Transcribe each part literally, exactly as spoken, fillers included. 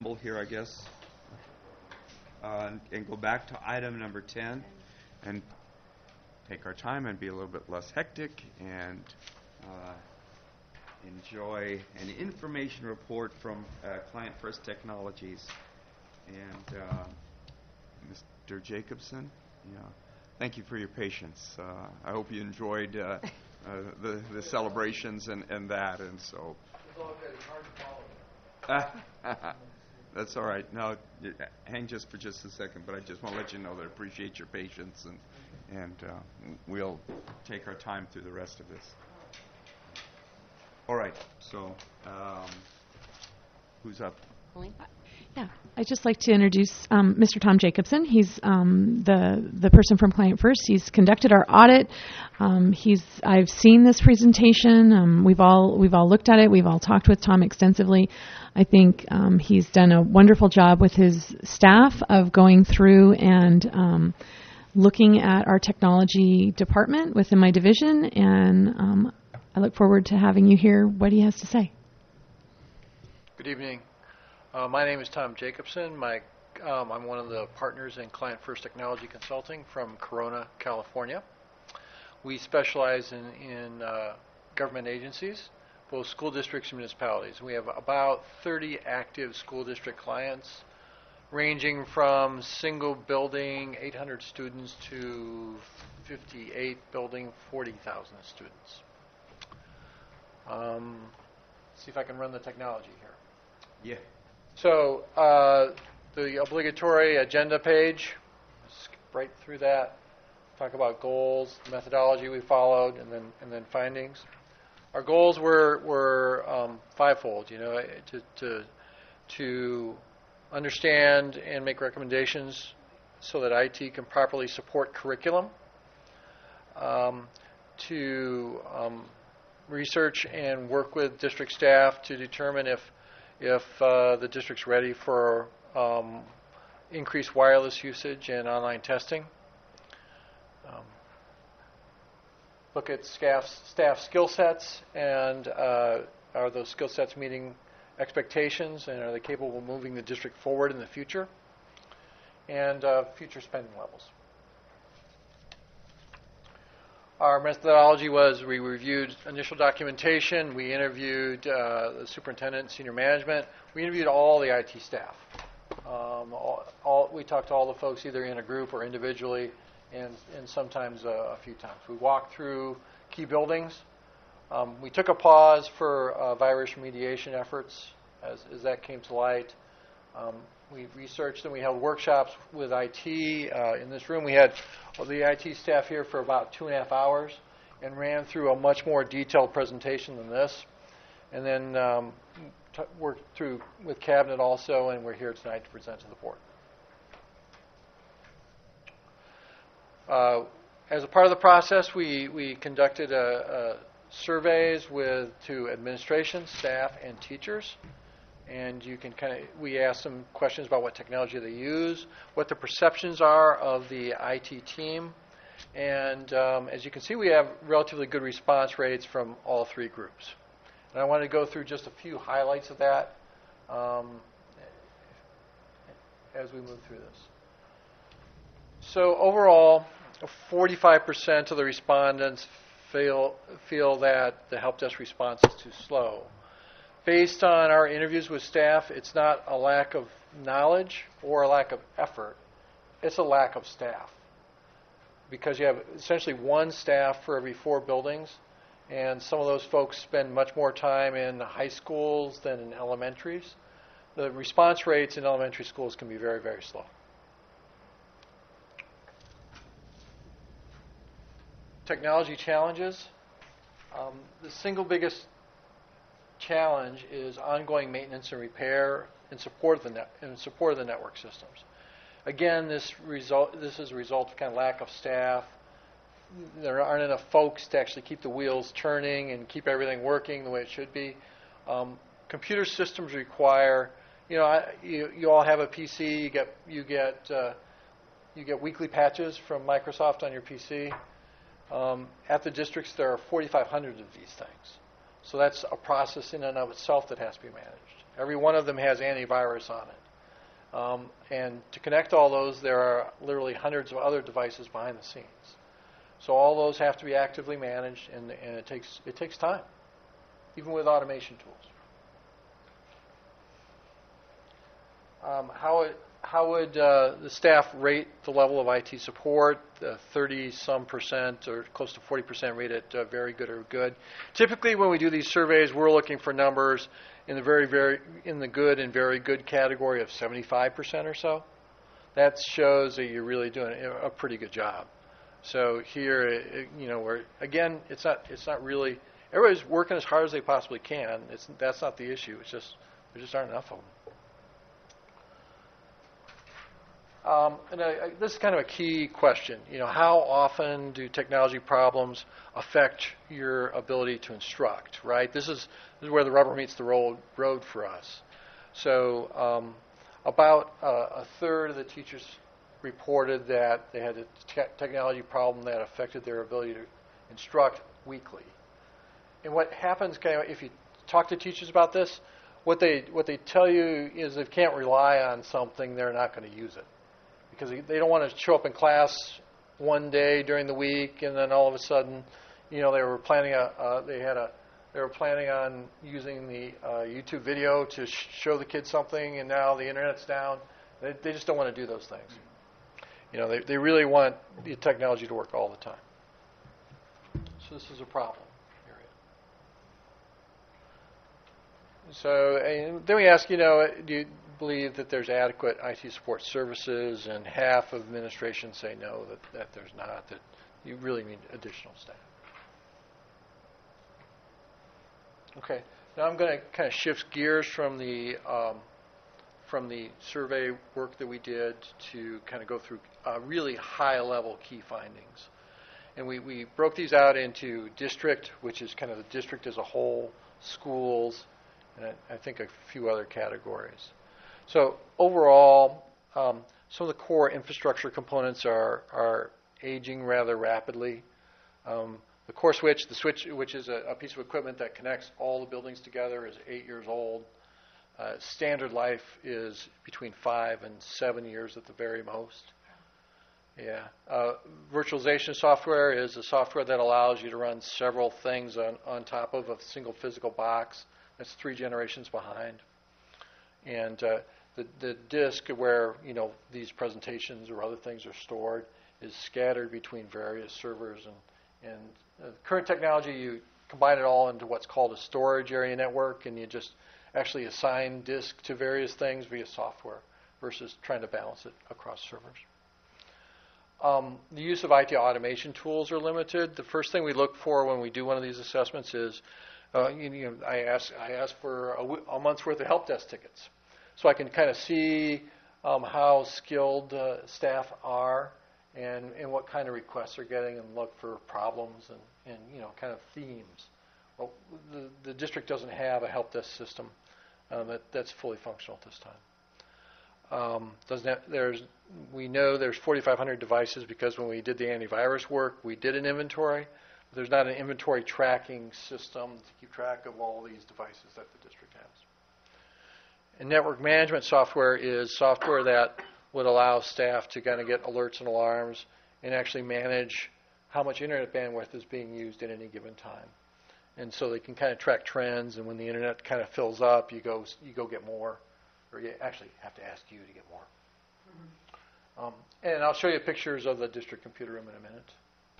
preamble here, I guess, uh, and, and go back to item number ten and take our time and be a little bit less hectic and uh, enjoy an information report from uh, Client First Technologies. And uh, Mister Jacobson, yeah, thank you for your patience. Uh, I hope you enjoyed uh, uh, the, the celebrations and, and that, and so. It's all good. It's hard to follow. That's all right. No, y- hang just for just a second, but I just want to let you know that I appreciate your patience, and and uh, we'll take our time through the rest of this. All right. So, um, who's up? Colleen? Yeah, I'd just like to introduce um, Mister Tom Jacobson. He's um, the the person from Client First. He's conducted our audit. Um, he's I've seen this presentation. Um, we've all we've all looked at it. We've all talked with Tom extensively. I think um, he's done a wonderful job with his staff of going through and um, looking at our technology department within my division, and um, I look forward to having you hear what he has to say. Good evening. Uh, my name is Tom Jacobson. My, um, I'm one of the partners in Client First Technology Consulting from Corona, California. We specialize in, in uh, government agencies, both school districts and municipalities. We have about thirty active school district clients, ranging from single building, eight hundred students, to fifty-eight building, forty thousand students. Um, see if I can run the technology here. Yeah. So uh, the obligatory agenda page, skip right through that, talk about goals, the methodology we followed, and then and then findings. Our goals were were um, fivefold. You know, to to to understand and make recommendations so that I T can properly support curriculum. Um, to um, research and work with district staff to determine if if uh, the district's ready for um, increased wireless usage and online testing. Um, look at staff, staff skill sets, and uh, are those skill sets meeting expectations, and are they capable of moving the district forward in the future? And uh, future spending levels. Our methodology was we reviewed initial documentation, we interviewed uh, the superintendent and senior management, we interviewed all the I T staff. Um, all, all, we talked to all the folks either in a group or individually, and, and sometimes uh, a few times. We walked through key buildings. Um, we took a pause for uh, virus remediation efforts as, as that came to light. Um, we researched and we held workshops with I T. Uh, in this room we had well, the I T staff here for about two and a half hours and ran through a much more detailed presentation than this. And then um, t- worked through with Cabinet also, and we're here tonight to present to the board. Uh, as a part of the process, we, we conducted a, a surveys with to administration, staff, and teachers. And you can kind of, we asked some questions about what technology they use, what the perceptions are of the I T team. And um, as you can see, we have relatively good response rates from all three groups. And I want to go through just a few highlights of that um, as we move through this. So overall, forty-five percent of the respondents feel, feel that the help desk response is too slow. Based on our interviews with staff, it's not a lack of knowledge or a lack of effort. It's a lack of staff. Because you have essentially one staff for every four buildings, and some of those folks spend much more time in high schools than in elementaries. The response rates in elementary schools can be very, very slow. Technology challenges. Um, the single biggest challenge is ongoing maintenance and repair in support of the net, in support of the network systems. Again, this result this is a result of kind of lack of staff. There aren't enough folks to actually keep the wheels turning and keep everything working the way it should be. Um, computer systems require, you know, I, you, you all have a P C. You get you get uh, you get weekly patches from Microsoft on your P C. Um, at the districts, there are forty-five hundred of these things. So that's a process in and of itself that has to be managed. Every one of them has antivirus on it. Um, and to connect all those, there are literally hundreds of other devices behind the scenes. So all those have to be actively managed, and, and it takes it takes time, even with automation tools. Um, how it, how would uh, the staff rate the level of I T support? Uh, thirty some percent, or close to forty percent, rate it uh, very good or good. Typically, when we do these surveys, we're looking for numbers in the very, very in the good and very good category of seventy-five percent or so. That shows that you're really doing a pretty good job. So here, it, you know, we're again, it's not it's not really everybody's working as hard as they possibly can. It's that's not the issue. It's just there just aren't enough of them. Um, and I, I, this is kind of a key question. You know, how often do technology problems affect your ability to instruct? Right. This is this is where the rubber meets the road road for us. So um, about uh, a third of the teachers reported that they had a te- technology problem that affected their ability to instruct weekly. And what happens, kind of, if you talk to teachers about this, what they what they tell you is if they can't rely on something, they're not going to use it. Because they don't want to show up in class one day during the week and then all of a sudden, you know, they were planning a, uh, they had a, they were planning on using the uh, YouTube video to sh- show the kids something, and now the internet's down. They, they just don't want to do those things. You know, they they really want the technology to work all the time. So this is a problem area. So and then we ask, you know, do you believe that there's adequate I T support services? And half of administration say no, that, that there's not, that you really need additional staff. Okay, now I'm going to kind of shift gears from the um, from the survey work that we did to kind of go through uh, really high-level key findings. And we, we broke these out into district, which is kind of the district as a whole, schools, and I, I think a few other categories. So overall, um, some of the core infrastructure components are, are aging rather rapidly. Um, the core switch, the switch, which is a, a piece of equipment that connects all the buildings together, is eight years old. Uh, standard life is between five and seven years at the very most. Yeah. Uh, virtualization software is a software that allows you to run several things on, on top of a single physical box. That's three generations behind. And uh, the, the disk where, you know, these presentations or other things are stored is scattered between various servers. And, and uh, current technology, you combine it all into what's called a storage area network, and you just actually assign disk to various things via software versus trying to balance it across servers. Um, the use of I T automation tools are limited. The first thing we look for when we do one of these assessments is, uh, you know, I ask I ask for a, w- a month's worth of help desk tickets, so I can kind of see um, how skilled uh, staff are and, and what kind of requests they're getting, and look for problems and, and you know, kind of themes. Well, the, the district doesn't have a help desk system uh, that, that's fully functional at this time. Um, doesn't have, there's, we know there's forty-five hundred devices because when we did the antivirus work, we did an inventory. But there's not an inventory tracking system to keep track of all these devices that the district has. And network management software is software that would allow staff to kind of get alerts and alarms and actually manage how much internet bandwidth is being used at any given time. And so they can kind of track trends, and when the internet kind of fills up, you go you go get more, or you actually have to ask you to get more. Mm-hmm. Um, and I'll show you pictures of the district computer room in a minute.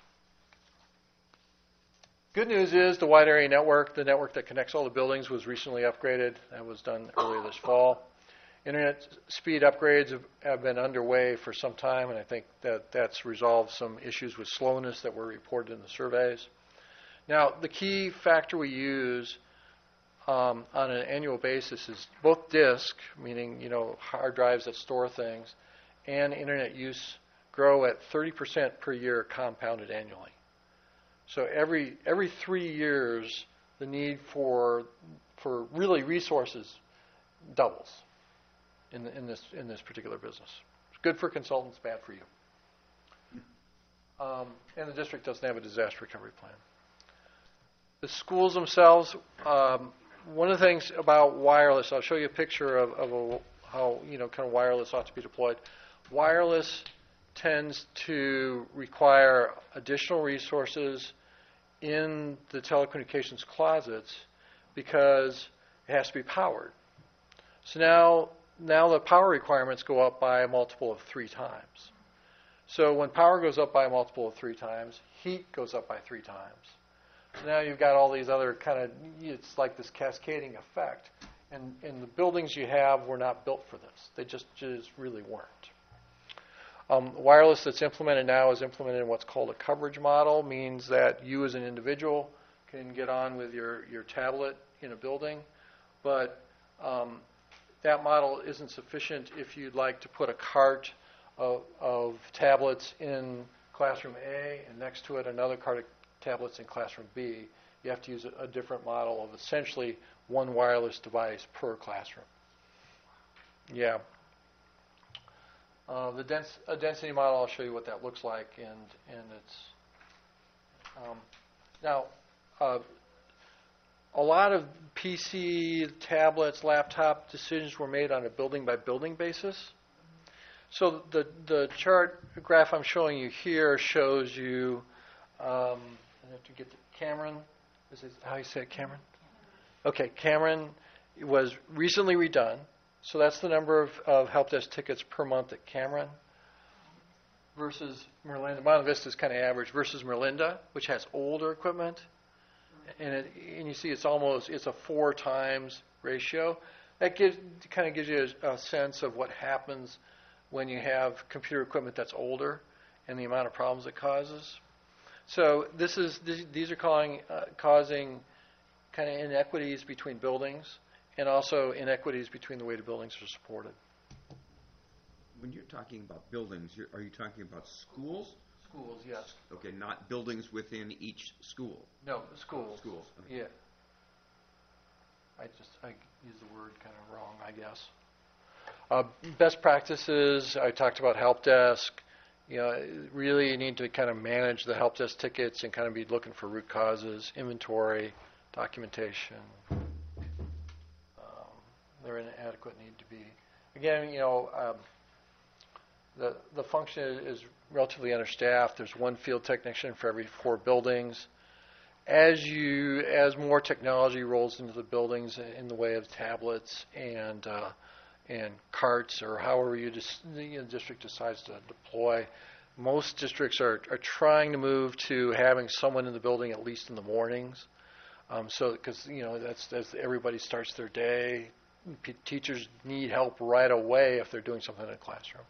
Good news is the wide area network, the network that connects all the buildings, was recently upgraded. That was done earlier this fall. Internet speed upgrades have, have been underway for some time, and I think that that's resolved some issues with slowness that were reported in the surveys. Now, the key factor we use um, on an annual basis is both disk, meaning, you know, hard drives that store things, and internet use grow at thirty percent per year compounded annually. So every every three years, the need for for really resources doubles in the, in this in this particular business. It's good for consultants, bad for you. Um, and the district doesn't have a disaster recovery plan. The schools themselves, um, one of the things about wireless, I'll show you a picture of, of a, how, you know, kind of wireless ought to be deployed. Wireless tends to require additional resources in the telecommunications closets because it has to be powered. So now, now the power requirements go up by a multiple of three times. So when power goes up by a multiple of three times, heat goes up by three times. So now you've got all these other kind of, it's like this cascading effect. And, and the buildings you have were not built for this. They just, just really weren't. Um, wireless that's implemented now is implemented in what's called a coverage model, means that you as an individual can get on with your, your tablet in a building, but um, that model isn't sufficient if you'd like to put a cart of, of tablets in classroom A and next to it another cart of tablets in classroom B. You have to use a, a different model of essentially one wireless device per classroom. Yeah. Uh, the dens a density model, I'll show you what that looks like, and and it's um, now uh, a lot of P C, tablets, laptop decisions were made on a building by building basis. So the the chart the graph I'm showing you here shows you. Um, I have to get to Cameron. Is this how you say it, Cameron? Okay, Cameron was recently redone. So that's the number of, of help desk tickets per month at Cameron versus Merlinda. Monte Vista is kind of average versus Merlinda, which has older equipment. And, it, and you see it's almost, it's a four times ratio. That gives, kind of gives you a, a sense of what happens when you have computer equipment that's older and the amount of problems it causes. So this is, this, these are calling, uh, causing kind of inequities between buildings, and also inequities between the way the buildings are supported. When you're talking about buildings, you're, are you talking about schools? Schools, yes. Okay, not buildings within each school. No, schools. Schools. Okay. Yeah. I just, I used the word kind of wrong, I guess. Uh, best practices, I talked about help desk. You know, really you need to kind of manage the help desk tickets and kind of be looking for root causes, inventory, documentation. They're inadequate, need to be. Again, you know, um, the the function is relatively understaffed. There's one field technician for every four buildings. As you, as more technology rolls into the buildings in the way of tablets and uh, and carts, or however you just, the you know, district decides to deploy, most districts are are trying to move to having someone in the building at least in the mornings. Um, so, because you know that's that's everybody starts their day. P teachers need help right away if they're doing something in a classroom.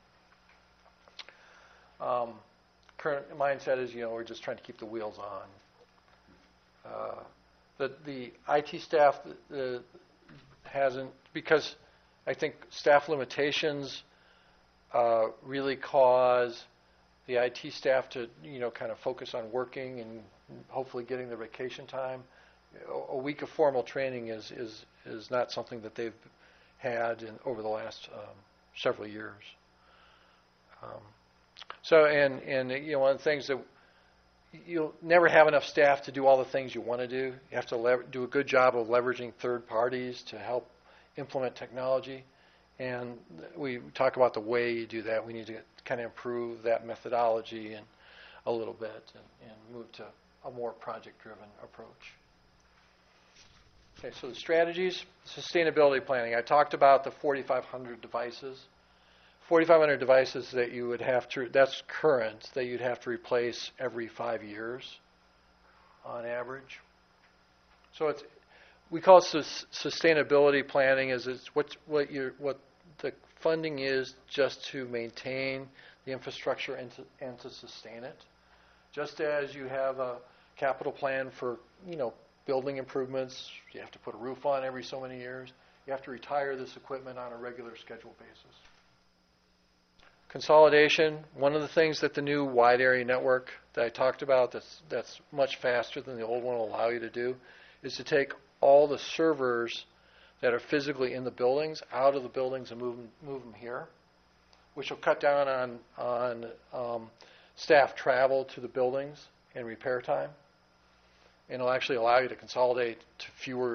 Um, current mindset is, you know, we're just trying to keep the wheels on. Uh, the the I T staff uh, hasn't, because I think staff limitations uh, really cause the I T staff to, you know, kind of focus on working and hopefully getting their vacation time. A week of formal training is is is not something that they've had in, over the last um, several years. Um, so, and and you know, one of the things that you'll never have enough staff to do all the things you want to do. You have to lever- do a good job of leveraging third parties to help implement technology. And we talk about the way you do that. We need to kind of improve that methodology and a little bit and, and move to a more project-driven approach. Okay, so the strategies, sustainability planning. I talked about the forty-five hundred devices. forty-five hundred devices that you would have to, that's current, that you'd have to replace every five years on average. So it's, we call it sus- sustainability planning, is it's what, what, you're, what the funding is just to maintain the infrastructure and to, and to sustain it. Just as you have a capital plan for, you know, building improvements, you have to put a roof on every so many years. You have to retire this equipment on a regular schedule basis. Consolidation, one of the things that the new wide area network that I talked about that's, that's much faster than the old one will allow you to do, is to take all the servers that are physically in the buildings out of the buildings and move them, move them here, which will cut down on, on um, staff travel to the buildings and repair time. And it'll actually allow you to consolidate to fewer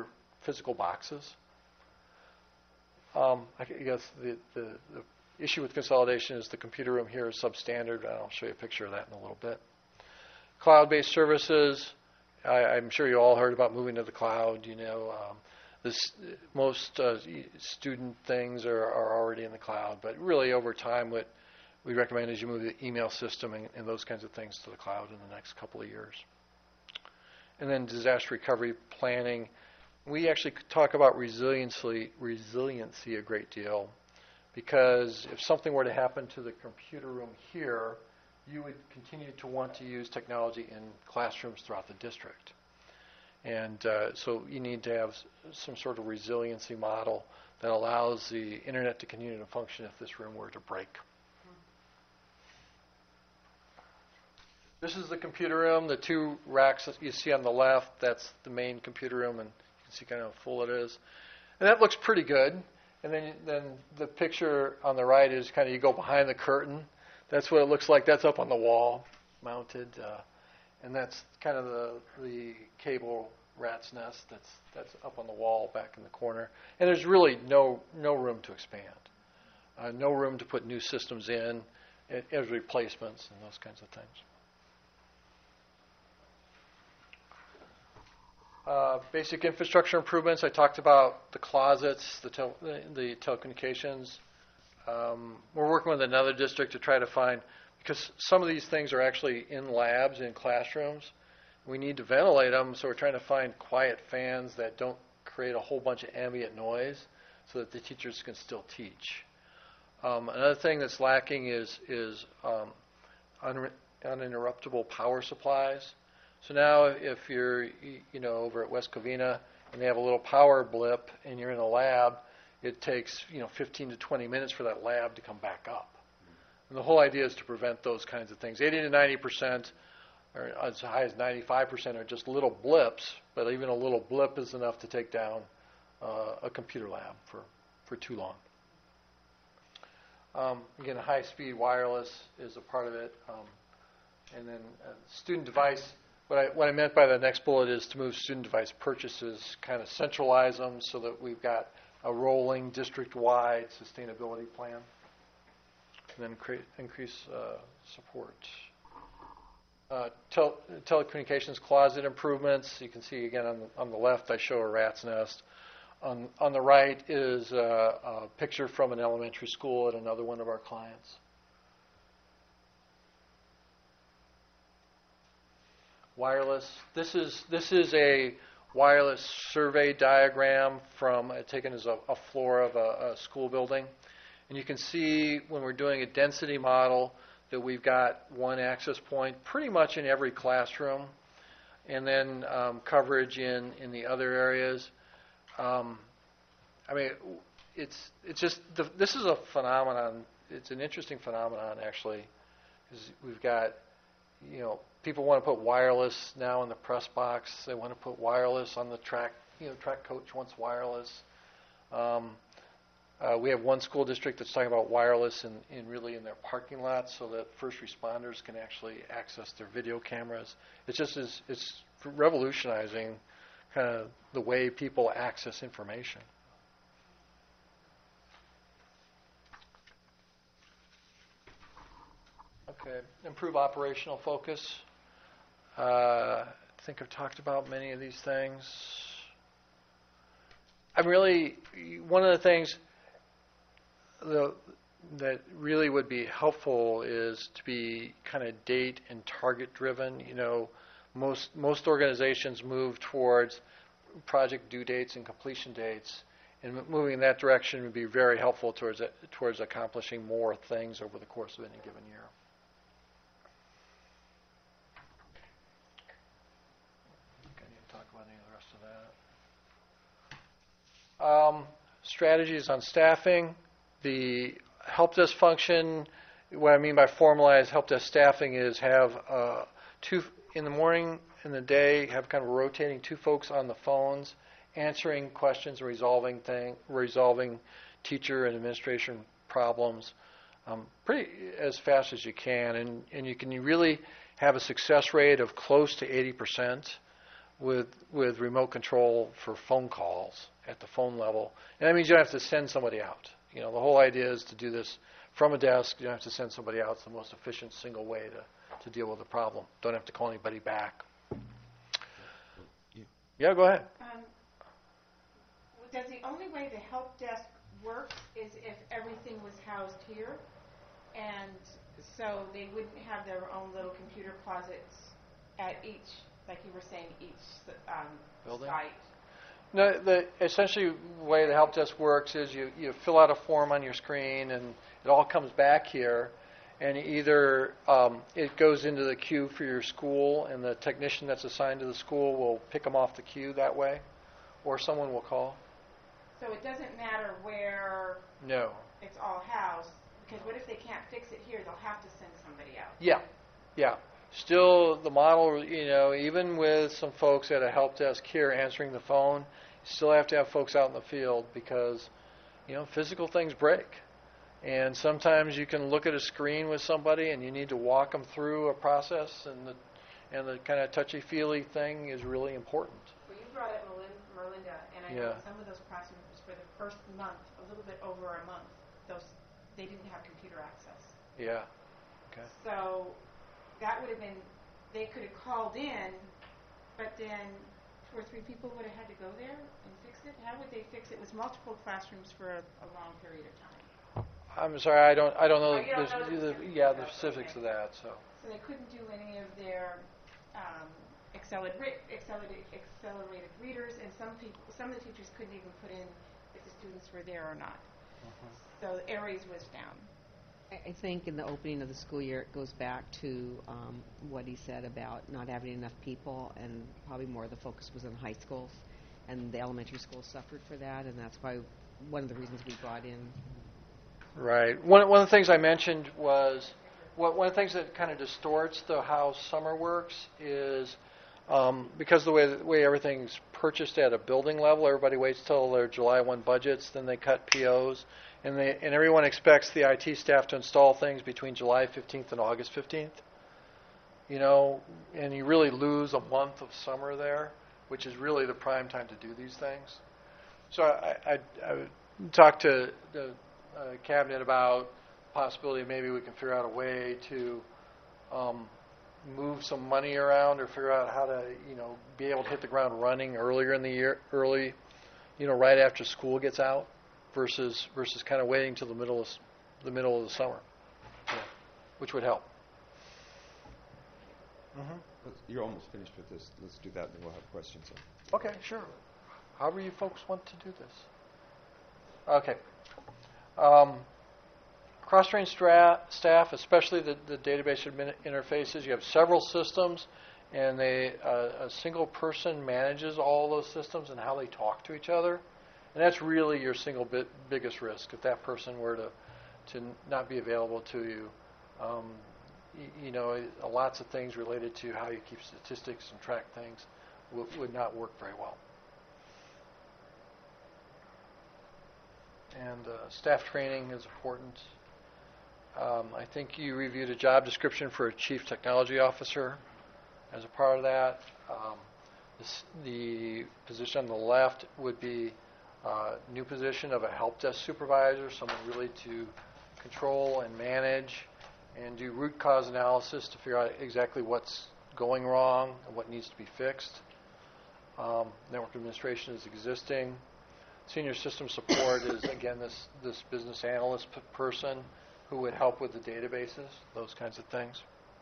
physical boxes. Um, I guess the, the, the issue with consolidation is the computer room here is substandard. I'll show you a picture of that in a little bit. Cloud-based services. I, I'm sure you all heard about moving to the cloud. You know, um, this, most uh, student things are, are already in the cloud, but really over time, what we recommend is you move the email system and, and those kinds of things to the cloud in the next couple of years. And then disaster recovery planning. We actually talk about resiliency, resiliency a great deal, because if something were to happen to the computer room here, you would continue to want to use technology in classrooms throughout the district. And uh, so you need to have s- some sort of resiliency model that allows the internet to continue to function if this room were to break. This is the computer room. The two racks that you see on the left, that's the main computer room, and you can see kind of how full it is. And that looks pretty good. And then, then the picture on the right is kind of you go behind the curtain. That's what it looks like. That's up on the wall, mounted, uh, and that's kind of the the cable rat's nest. That's that's up on the wall back in the corner. And there's really no no room to expand, uh, no room to put new systems in as replacements and those kinds of things. Uh, basic infrastructure improvements. I talked about the closets, the, tel- the, the telecommunications. Um, we're working with another district to try to find, because some of these things are actually in labs, in classrooms. We need to ventilate them, so we're trying to find quiet fans that don't create a whole bunch of ambient noise so that the teachers can still teach. Um, another thing that's lacking is, is um, un- uninterruptible power supplies. So now if you're, you know, over at West Covina and they have a little power blip and you're in a lab, it takes, you know, fifteen to twenty minutes for that lab to come back up. And the whole idea is to prevent those kinds of things. eighty to ninety percent, or as high as ninety-five percent, are just little blips, but even a little blip is enough to take down uh, a computer lab for, for too long. Um, again, high-speed wireless is a part of it. Um, and then uh, student device. What I, what I meant by the next bullet is to move student device purchases, kind of centralize them so that we've got a rolling district-wide sustainability plan, and then create, increase uh, support. Uh, tel- telecommunications closet improvements. You can see again on the, on the left I show a rat's nest. On, on the right is a, a picture from an elementary school at another one of our clients. Wireless. This is this is a wireless survey diagram from uh, taken as a, a floor of a, a school building, and you can see when we're doing a density model that we've got one access point pretty much in every classroom, and then um, coverage in in the other areas. Um, I mean, it's it's just the, this is a phenomenon. It's an interesting phenomenon actually, because we've got, you know, people want to put wireless now in the press box. They want to put wireless on the track. You know, track coach wants wireless. Um, uh, we have one school district that's talking about wireless in, in really in their parking lots, so that first responders can actually access their video cameras. It's just is it's revolutionizing kind of the way people access information. Okay, improve operational focus. Uh, I think I've talked about many of these things. I'm really, one of the things the, that really would be helpful is to be kind of date and target driven. You know, most most organizations move towards project due dates and completion dates, and moving in that direction would be very helpful towards towards accomplishing more things over the course of any given year. Talk about any of the rest of that. Um, strategies on staffing. The help desk function, what I mean by formalized help desk staffing is have uh, two in the morning, in the day, have kind of rotating two folks on the phones, answering questions, resolving thing, resolving teacher and administration problems um, pretty as fast as you can, and, and you can really have a success rate of close to eighty percent. with with remote control for phone calls at the phone level. And that means you don't have to send somebody out. You know, the whole idea is to do this from a desk. You don't have to send somebody out. It's the most efficient single way to, to deal with the problem. Don't have to call anybody back. Yeah, go ahead. Um, does the only way the help desk works is if everything was housed here? And so they wouldn't have their own little computer closets at each, like you were saying, each um, Building? site? No, the essentially the way the help desk works is you, you fill out a form on your screen and it all comes back here, and either um, it goes into the queue for your school and the technician that's assigned to the school will pick them off the queue that way, or someone will call. So it doesn't matter where No. it's all housed, because what if they can't fix it here? They'll have to send somebody out. Yeah, yeah. Still, the model, you know, even with some folks at a help desk here answering the phone, you still have to have folks out in the field because, you know, physical things break. And sometimes you can look at a screen with somebody and you need to walk them through a process, and the and the kind of touchy-feely thing is really important. Well, you brought up Merlin- Merlinda, and I Yeah. know some of those classrooms for the first month, a little bit over a month, those they didn't have computer access. Yeah. Okay. So that would have been, they could have called in, but then two or three people would have had to go there and fix it. How would they fix it? It was multiple classrooms for a, a long period of time. I'm sorry, I don't I don't know, Oh, you don't the, know the the, specifics yeah of the that, specifics okay. of that. So So they couldn't do any of their um, accelerated, accelerated, accelerated readers, and some people, some of the teachers couldn't even put in if the students were there or not. So Aries was down. I I think in the opening of the school year, it goes back to um, what he said about not having enough people, and probably more of the focus was on high schools, and the elementary schools suffered for that, and that's why one of the reasons we brought in. right. One one of the things I mentioned was what one of the things that kind of distorts the how summer works is um, because of the way the way everything's purchased at a building level. Everybody waits till their July first budgets, then they cut P Os. And, they, and everyone expects the I T staff to install things between July fifteenth and August fifteenth. You know, and you really lose a month of summer there, which is really the prime time to do these things. So I, I, I talked to the uh, cabinet about the possibility maybe we can figure out a way to um, move some money around or figure out how to, you know, be able to hit the ground running earlier in the year, early, you know, right after school gets out. Versus versus kind of waiting till the middle of the middle of the summer, yeah, which would help. Mm-hmm. Let's- You're almost finished with this. Let's do that, and then we'll have questions. Okay, sure. However you folks want to do this. Okay. Um, cross-trained stra- staff, especially the, the database admin- interfaces. You have several systems, and they uh, a single person manages all those systems and how they talk to each other. And that's really your single bit biggest risk. If that person were to, to not be available to you, um, y- you know, uh, lots of things related to how you keep statistics and track things w- would not work very well. And uh, staff training is important. Um, I think you reviewed a job description for a chief technology officer as a part of that. Um, this, the position on the left would be Uh, new position of a help desk supervisor, someone really to control and manage and do root cause analysis to figure out exactly what's going wrong and what needs to be fixed. Um, network administration is existing. Senior system support is, again, this, this business analyst p- person who would help with the databases, those kinds of things.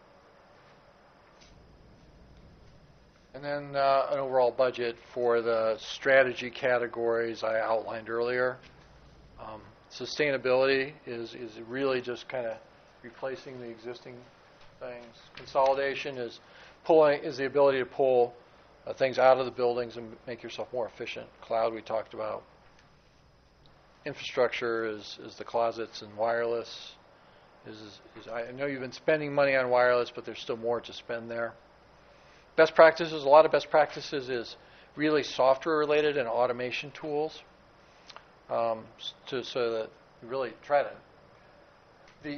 And then uh, an overall budget for the strategy categories I outlined earlier. Um, sustainability is, is really just kind of replacing the existing things. Consolidation is pulling is the ability to pull uh, things out of the buildings and make yourself more efficient. Cloud we talked about. Infrastructure is, is the closets and wireless. Is, is I know you've been spending money on wireless, but there's still more to spend there. Best practices, a lot of best practices is really software related and automation tools um, to, so that you really try to. The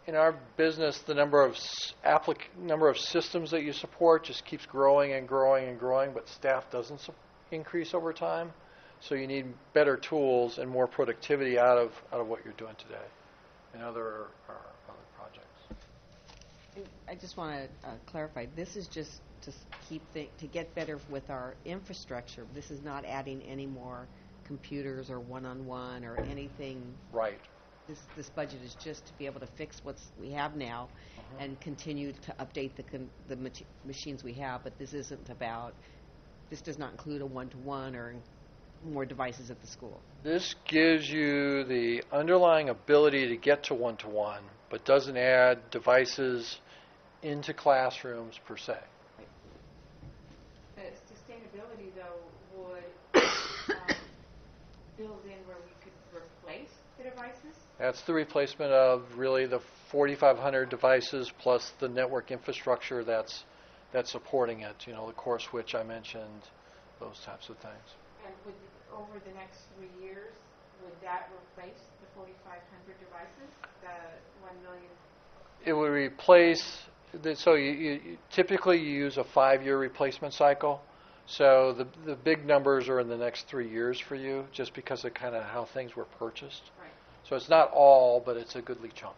in our business, the number of s- applic- number of systems that you support just keeps growing and growing and growing, but staff doesn't su- increase over time. So you need better tools and more productivity out of out of what you're doing today and other or other projects. And I just want to uh, clarify, this is just to s- keep thi- to get better with our infrastructure. This is not adding any more computers or one-on-one or anything. Right. This this budget is just to be able to fix what we have now and continue to update the con- the mach- machines we have. But this isn't about. This does not include a one-to-one or more devices at the school. This gives you the underlying ability to get to one-to-one, but doesn't add devices into classrooms per se. The sustainability, though, would um, build in where we could replace the devices? That's the replacement of really the forty-five hundred devices plus the network infrastructure that's that's supporting it. You know, the core switch I mentioned, those types of things. And would, over the next three years, would that replace the forty-five hundred devices, the one million? It would replace. The, so you, you typically you use a five-year replacement cycle. So the the big numbers are in the next three years for you, just because of kind of how things were purchased. Right. So it's not all, but it's a goodly chunk.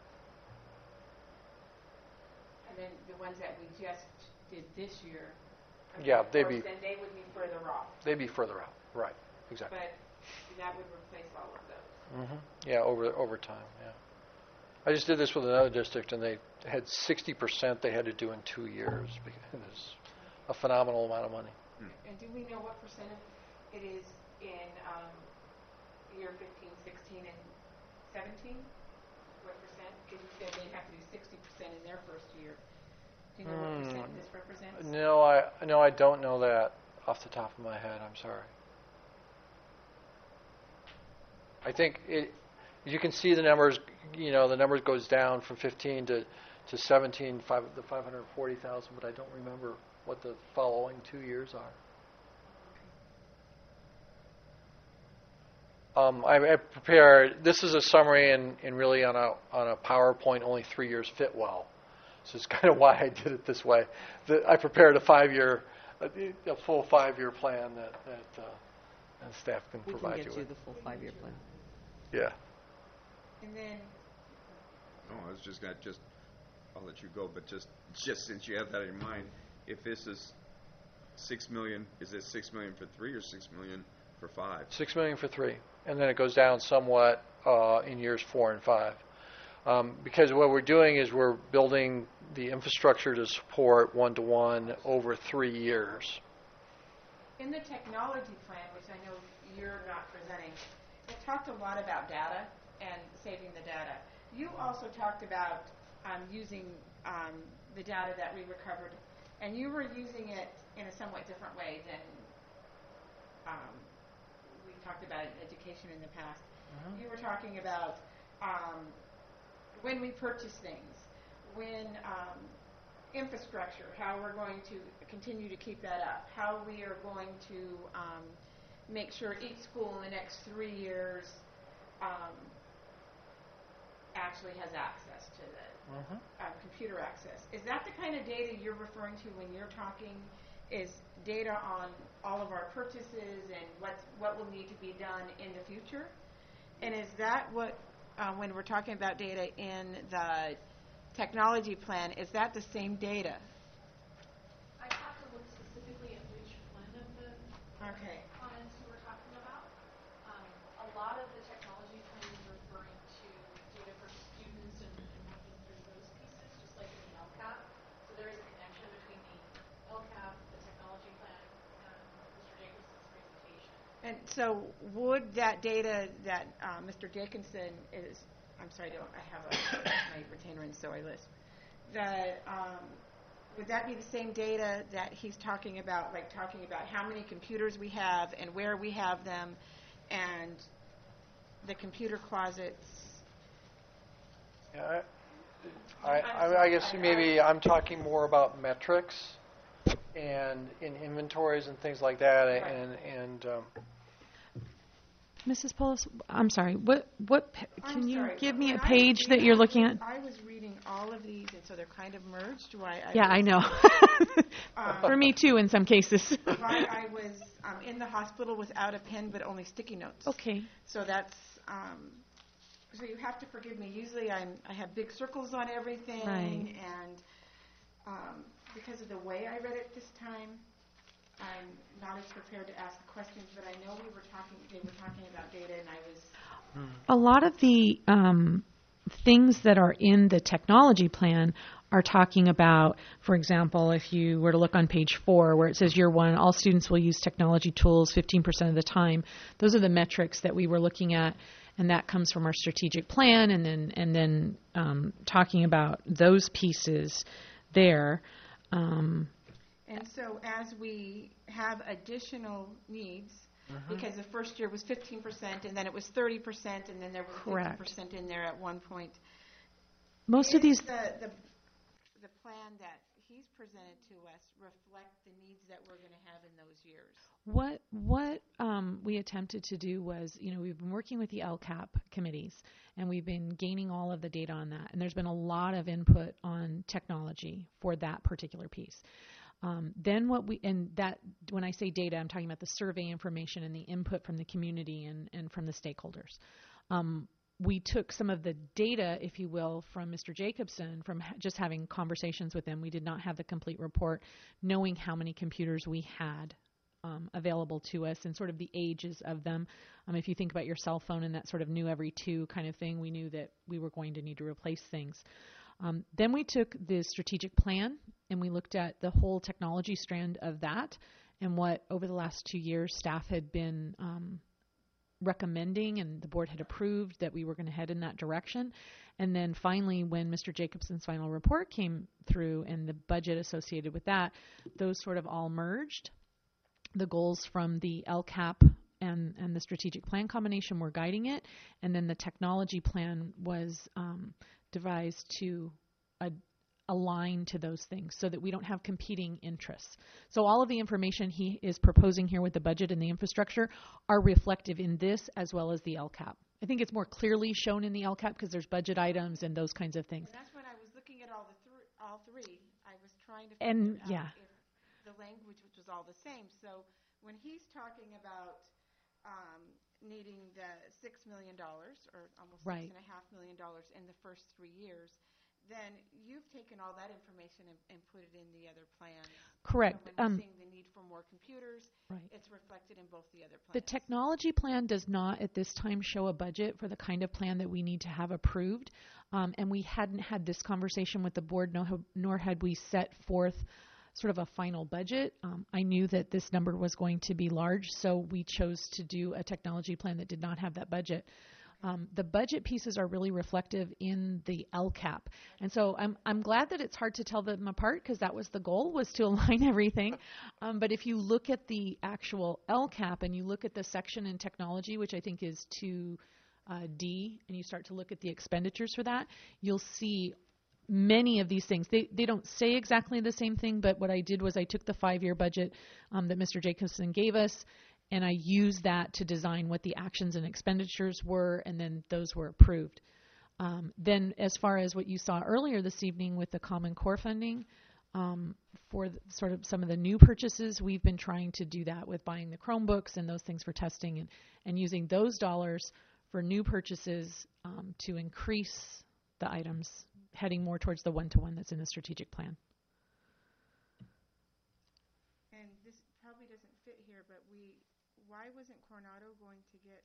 And then the ones that we just did this year, I mean, Yeah, of they'd course, be- then they would be further off, They'd be further out. Right. Exactly. but that would replace all of those. hmm Yeah, over over time. Yeah. I just did this with another district, and they had sixty percent they had to do in two years. Because it was a phenomenal amount of money. And do we know what percent of it is in um, year fifteen, sixteen, and seventeen? What percent? Because you said they'd have to do sixty percent in their first year. Do you know what percent Hmm. this represents? No, I no, I don't know that off the top of my head. I'm sorry. I think it. You can see the numbers. You know, the numbers goes down from fifteen to to seventeen, five, the five hundred forty thousand. But I don't remember what the following two years are. Um, I, I prepared. This is a summary, and, and really on a on a PowerPoint, only three years fit well. So it's kind of why I did it this way. The, I prepared a five-year, a, a full five-year plan that that uh, and staff can We can provide get you you with. the full five-year plan. Yeah. And then, No, I was just gonna just, I'll let you go, but just, just since you have that in mind, if this is six million, is this six million for three or six million for five? Six million for three, and then it goes down somewhat uh, in years four and five. Um, because what we're doing is we're building the infrastructure to support one-to-one over three years. in the technology plan, which I know you're not presenting, it talked a lot about data and saving the data. You also talked about um, using um, the data that we recovered, and you were using it in a somewhat different way than um, we talked about in education in the past. Mhm. You were talking about um, when we purchase things, when um, infrastructure, how we're going to continue to keep that up, how we are going to um, make sure each school in the next three years um, actually has access to the Mhm. uh, computer access. Is that the kind of data you're referring to when you're talking, is data on all of our purchases and what's, what will need to be done in the future? And is that what, uh, when we're talking about data in the technology plan, is that the same data? I have to look specifically at which one of the Okay. plans you were talking about. Um, a lot of the technology plan is referring to data for students and, and working through those pieces, just like in the L C A P. So there is a connection between the L C A P, the technology plan, and Mister Jacobson's presentation. And so would that data that uh, Mister Dickinson is, I'm sorry, I don't, I have a, my retainer in, so I list. The, um, would that be the same data that he's talking about, like talking about how many computers we have and where we have them and the computer closets? Yeah, I, I, I'm I, I sorry, guess I- maybe I'm talking more about metrics and in inventories and things like that, Right. and and um, Missus Polis, I'm sorry. What what pa- I'm can you sorry, give but me a when I was page that reading- you're looking at? I was all of these, and so they're kind of merged. Why I Yeah, was, I know. Um, For me too, in some cases. Why I was um, in the hospital without a pen, but only sticky notes. Okay. So that's, um, so you have to forgive me. Usually I'm, I have big circles on everything. Right. And um, because of the way I read it this time, I'm not as prepared to ask the questions, but I know we were talking, they were talking about data, and I was, A lot of the um, things that are in the technology plan are talking about, for example, if you were to look on page four where it says year one, all students will use technology tools fifteen percent of the time. Those are the metrics that we were looking at, and that comes from our strategic plan, and then and then um, talking about those pieces there. Um, and so as we have additional needs, because the first year was fifteen percent, and then it was thirty percent, and then there was Correct. fifty percent in there at one point. most of Is these, the, the, the plan that he's presented to us reflect the needs that we're going to have in those years? what what um, we attempted to do was, you know, we've been working with the L C A P committees, and we've been gaining all of the data on that, and there's been a lot of input on technology for that particular piece. Um, then what we, and that, when I say data, I'm talking about the survey information and the input from the community and, and from the stakeholders. Um, we took some of the data, if you will, from Mister Jacobson, from ha- just having conversations with him. We did not have the complete report, knowing how many computers we had um, available to us and sort of the ages of them. Um, if you think about your cell phone and that sort of new every two kind of thing, we knew that we were going to need to replace things. Um, then we took the strategic plan and we looked at the whole technology strand of that and what over the last two years staff had been um, recommending and the board had approved that we were going to head in that direction. And then finally, when Mister Jacobson's final report came through and the budget associated with that, those sort of all merged. The goals from the L C A P and, and the strategic plan combination were guiding it. And then the technology plan was um, devised to uh, align to those things so that we don't have competing interests. So all of the information he is proposing here with the budget and the infrastructure are reflective in this as well as the L C A P. I think it's more clearly shown in the L C A P because there's budget items and those kinds of things. And that's when I was looking at all the thr- all three, I was trying to And, figure out yeah. if the language which was all the same. So when he's talking about um, needing the six million dollars or almost Right. six and a half million dollars in the first three years, then you've taken all that information and, and put it in the other plans. Correct. So when we're Um, seeing the need for more computers, Right. it's reflected in both the other plans. The technology plan does not at this time show a budget for the kind of plan that we need to have approved. Um, and we hadn't had this conversation with the board, nor, nor had we set forth sort of a final budget. Um, I knew that this number was going to be large, so we chose to do a technology plan that did not have that budget. Um, the budget pieces are really reflective in the L C A P. And so I'm, I'm glad that it's hard to tell them apart because that was the goal, was to align everything. Um, but if you look at the actual L C A P and you look at the section in technology, which I think is two D, and you start to look at the expenditures for that, you'll see many of these things. They they don't say exactly the same thing, but what I did was I took the five-year budget um, that Mister Jacobson gave us, and I used that to design what the actions and expenditures were, and then those were approved. Um, then as far as what you saw earlier this evening with the Common Core funding, um, for the, sort of some of the new purchases, we've been trying to do that with buying the Chromebooks and those things for testing and, and using those dollars for new purchases um, to increase the items, heading more towards the one-to-one that's in the strategic plan. And this probably doesn't fit here, but we, why wasn't Coronado going to get,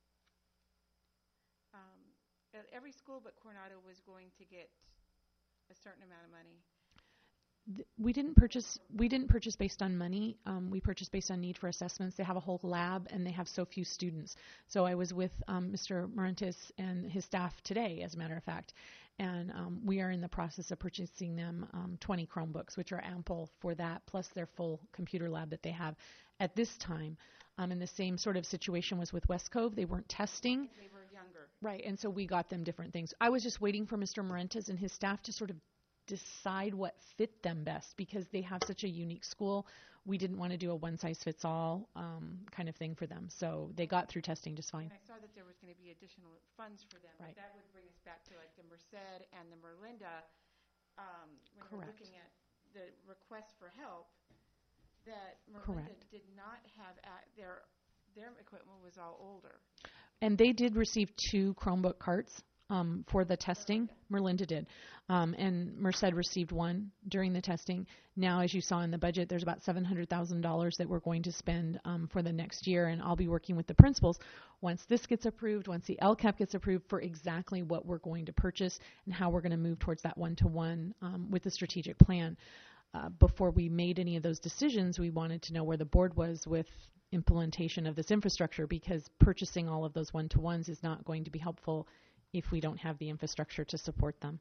um, at every school but Coronado was going to get a certain amount of money? Th- We didn't purchase. We didn't purchase based on money. Um, we purchased based on need for assessments. They have a whole lab, and they have so few students. So I was with um, Mister Morantis and his staff today, as a matter of fact, and um, we are in the process of purchasing them um, twenty Chromebooks, which are ample for that, plus their full computer lab that they have at this time. Um, and the same sort of situation was with West Cove. They weren't testing. They were younger. Right, and so we got them different things. I was just waiting for Mister Morantis and his staff to sort of decide what fit them best because they have such a unique school. We didn't want to do a one-size-fits-all um, kind of thing for them. So they got through testing just fine. And I saw that there was going to be additional funds for them. Right. But that would bring us back to like the Merced and the Merlinda. um, when we're Correct. looking at the request for help, that Melinda Correct. did not have, a- their, their equipment was all older. And they did receive two Chromebook carts um, for the testing. Merlinda did. Um, and Merced received one during the testing. Now, as you saw in the budget, there's about seven hundred thousand dollars that we're going to spend um, for the next year. And I'll be working with the principals once this gets approved, once the L C A P gets approved, for exactly what we're going to purchase and how we're going to move towards that one-to-one um, with the strategic plan. Uh, before we made any of those decisions, we wanted to know where the board was with implementation of this infrastructure, because purchasing all of those one-to-ones is not going to be helpful if we don't have the infrastructure to support them.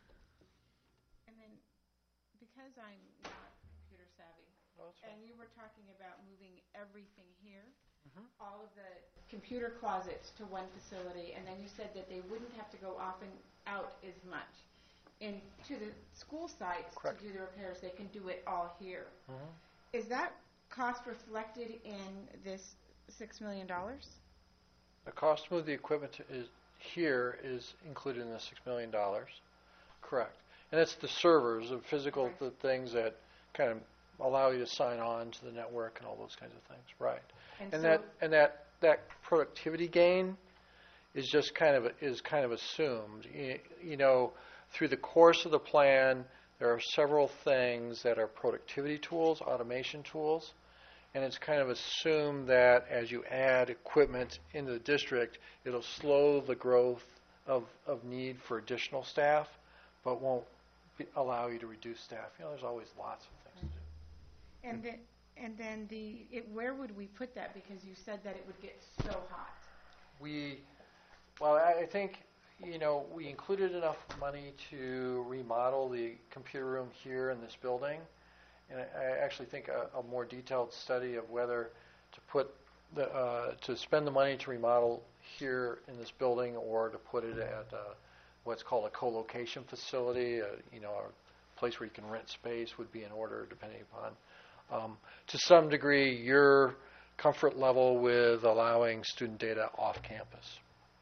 And then, because I'm not computer savvy, Well, that's fine. and you were talking about moving everything here, Mhm. all of the computer closets to one facility, and then you said that they wouldn't have to go off and out as much. And to the school sites Correct. to do the repairs, they can do it all here. Mhm. Is that cost reflected in this six million dollars? The cost to move the equipment to- is here is included in the six million dollars. Correct. And it's the servers, the physical Right. the things that kind of allow you to sign on to the network and all those kinds of things. Right. And, And so, that and that that productivity gain is just kind of is kind of assumed. You, you know, through the course of the plan, there are several things that are productivity tools, automation tools, and it's kind of assumed that as you add equipment into the district, it'll slow the growth of, of need for additional staff, but won't be, allow you to reduce staff. You know, there's always lots of things to do. and then, and then the it, where would we put that? Because you said that it would get so hot. We, well, I I think, you know, we included enough money to remodel the computer room here in this building. And I I actually think a, a more detailed study of whether to put the, uh, to spend the money to remodel here in this building or to put it at uh, what's called a co-location facility, uh, you know, a place where you can rent space would be in order depending upon, um, to some degree, your comfort level with allowing student data off campus,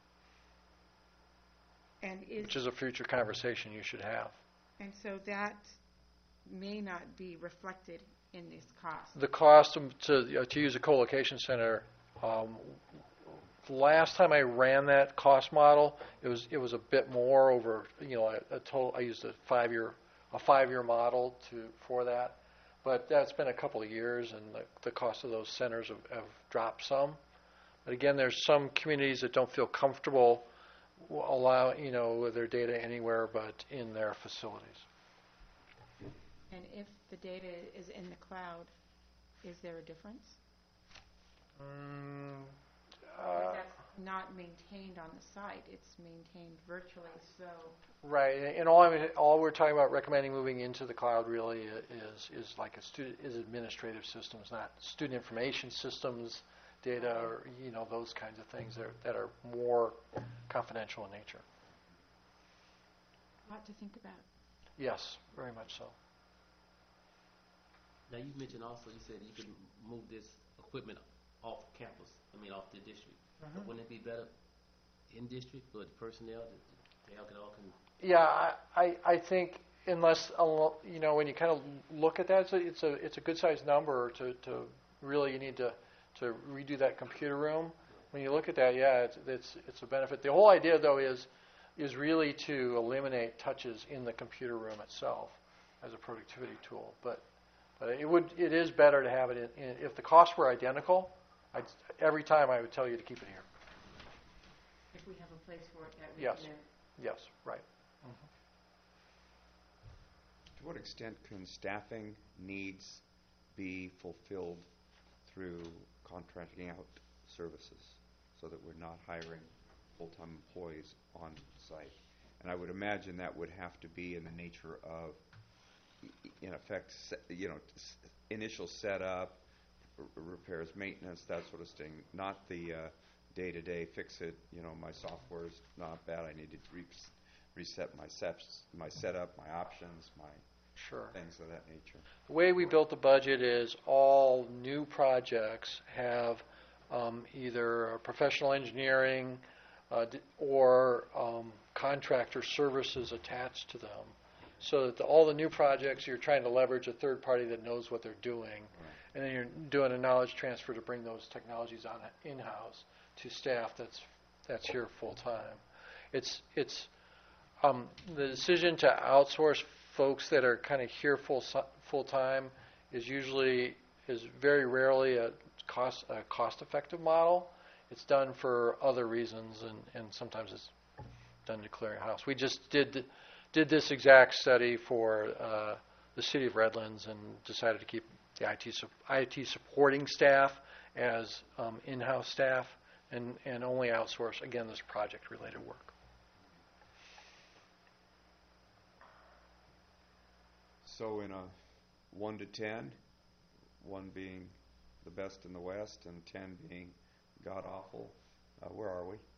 And is which is a future conversation you should have. and so that may not be reflected in this cost. The cost to to, uh, to use a co-location center, um, the last time I ran that cost model, it was it was a bit more over, you know, a, a total. I used a five year a five year model to for that, but that's been a couple of years, and the, the cost of those centers have, have dropped some. But again, there's some communities that don't feel comfortable w- allow you know with their data anywhere but in their facilities. And if the data is in the cloud, is there a difference? Mm, Or uh, that's not maintained on the site, it's maintained virtually, so. Right, and- and all I'm, all we're talking about recommending moving into the cloud really i- is is like a student is administrative systems, not student information systems, data, or you know those kinds of things that are, that are more confidential in nature. A lot to think about. Yes, very much so. Now, you mentioned also, you said you could move this equipment off campus, I mean, off the district. But wouldn't it be better in district for the personnel that they all can all can? Yeah, I, I, I think unless a lo- you know when you kind of look at that, it's a it's a, it's a good sized number to, to really you need to to redo that computer room. When you look at that, yeah, it's it's it's a benefit. The whole idea though is is really to eliminate touches in the computer room itself as a productivity tool. But but it would it is better to have it in, in if the costs were identical. I'd, every time I would tell you to keep it here. If we have a place for it that we Yes. can. Yes, right. To what extent can staffing needs be fulfilled through contracting out services so that we're not hiring full-time employees on site? And I would imagine that would have to be in the nature of, i- in effect, se- you know, s- initial setup, r- repairs, maintenance, that sort of thing, not the uh, day-to-day fix it, you know, my software's not bad, I need to re- reset my sets, my setup, my options, my Sure. things of that nature. The way we built the budget is all new projects have um, either professional engineering uh, d- or um, contractor services attached to them. so that the, all the new projects, you're trying to leverage a third party that knows what they're doing. And then you're doing a knowledge transfer to bring those technologies on in-house to staff that's that's here full-time. It's, it's um, the decision to outsource folks that are kind of here full full-time is usually, is very rarely a cost a cost-effective model. It's done for other reasons, and, and sometimes it's done to clearing house. We just did did this exact study for uh, the city of Redlands and decided to keep the I T su- I T supporting staff as um, in-house staff and, and only outsource, again, this project-related work. So in a one to ten, one being the best in the West and ten being god-awful, uh, where are we?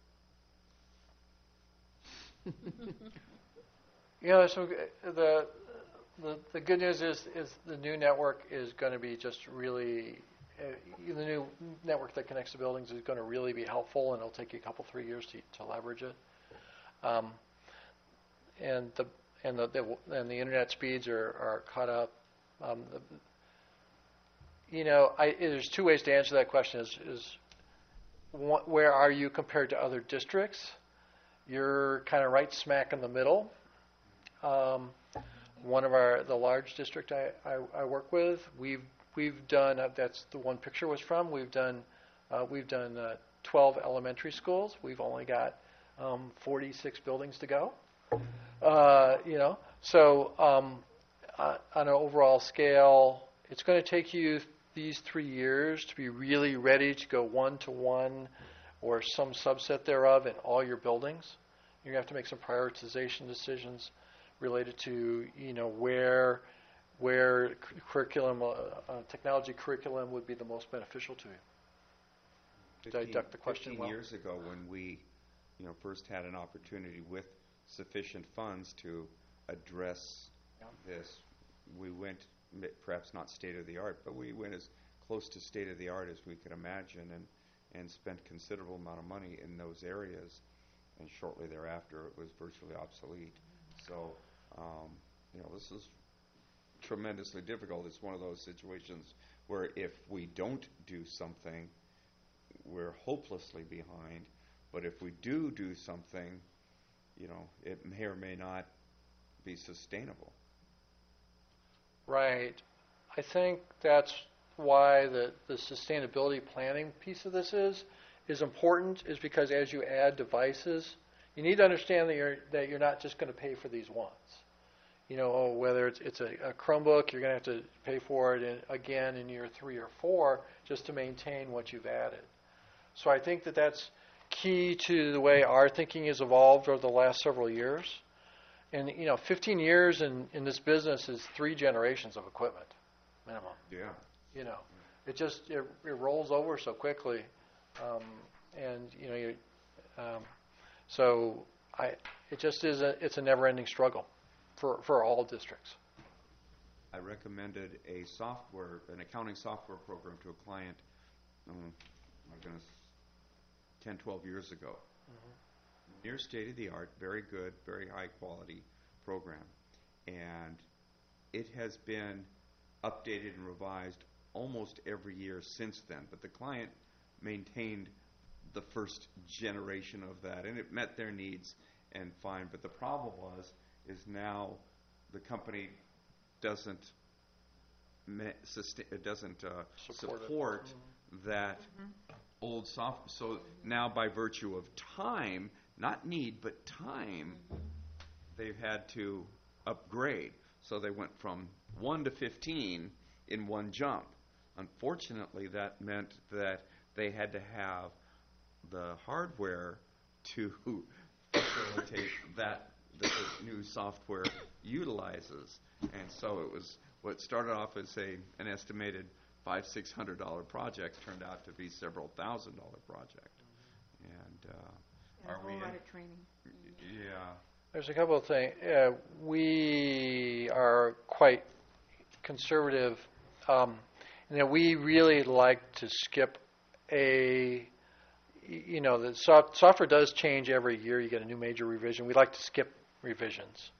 You know, so uh, the the the good news is is the new network is going to be just really uh, the new network that connects the buildings is going to really be helpful, and it'll take you a couple three years to to leverage it. Um, and the and the, the and the internet speeds are are caught up. Um, the, you know, I, there's two ways to answer that question. Is is one, where are you compared to other districts? You're kind of right smack in the middle. Um, one of our, the large district I, I, I work with, we've we've done. Uh, that's the one picture was from. We've done uh, we've done uh, twelve elementary schools. We've only got um, forty-six buildings to go. Uh, you know, so um, uh, on an overall scale, it's going to take you these three years to be really ready to go one to one or some subset thereof in all your buildings. You're going to have to make some prioritization decisions related to, you know, where where cu- curriculum, uh, uh, technology curriculum would be the most beneficial to you. Did I duck the question fifteen well? years ago, when we, you know, first had an opportunity with sufficient funds to address Yeah. this, we went, m- perhaps not state of the art, but we went as close to state of the art as we could imagine, and and spent considerable amount of money in those areas. And shortly thereafter, it was virtually obsolete. So, um, you know, this is tremendously difficult. It's one of those situations where if we don't do something, we're hopelessly behind. But if we do do something, you know, it may or may not be sustainable. Right. I think that's why the, the sustainability planning piece of this is is important, is because as you add devices, you need to understand that you're that you're not just going to pay for these once. You know, oh, whether it's it's a, a Chromebook, you're going to have to pay for it in, again in year three or four just to maintain what you've added. So I think that that's key to the way our thinking has evolved over the last several years. And you know, fifteen years in, in this business is three generations of equipment, minimum. Yeah. You know, it just it, it rolls over so quickly, um, and you know, you, um, so I it just is a it's a never-ending struggle for for all districts. I recommended a software, an accounting software program to a client, um, my goodness, ten, twelve years ago. Mm-hmm. Near state of the art, very good, very high quality program. And it has been updated and revised almost every year since then. But the client maintained the first generation of that, and it met their needs and fine. But the problem was, is now the company doesn't me- sustain, it doesn't uh, Support support, it. that old software. So now, by virtue of time, not need, but time, they've had to upgrade. So they went from one to fifteen in one jump. Unfortunately, that meant that they had to have the hardware to facilitate that that the new software utilizes. And so it was what started off as a an estimated five six hundred dollar project turned out to be several thousand dollar project. And uh, And are a we? whole lot in- of training. yeah. There's a couple of things. Uh, we are quite conservative. Um, you know, we really like to skip a, you know, the soft, software does change every year. You get a new major revision. We like to skip revisions.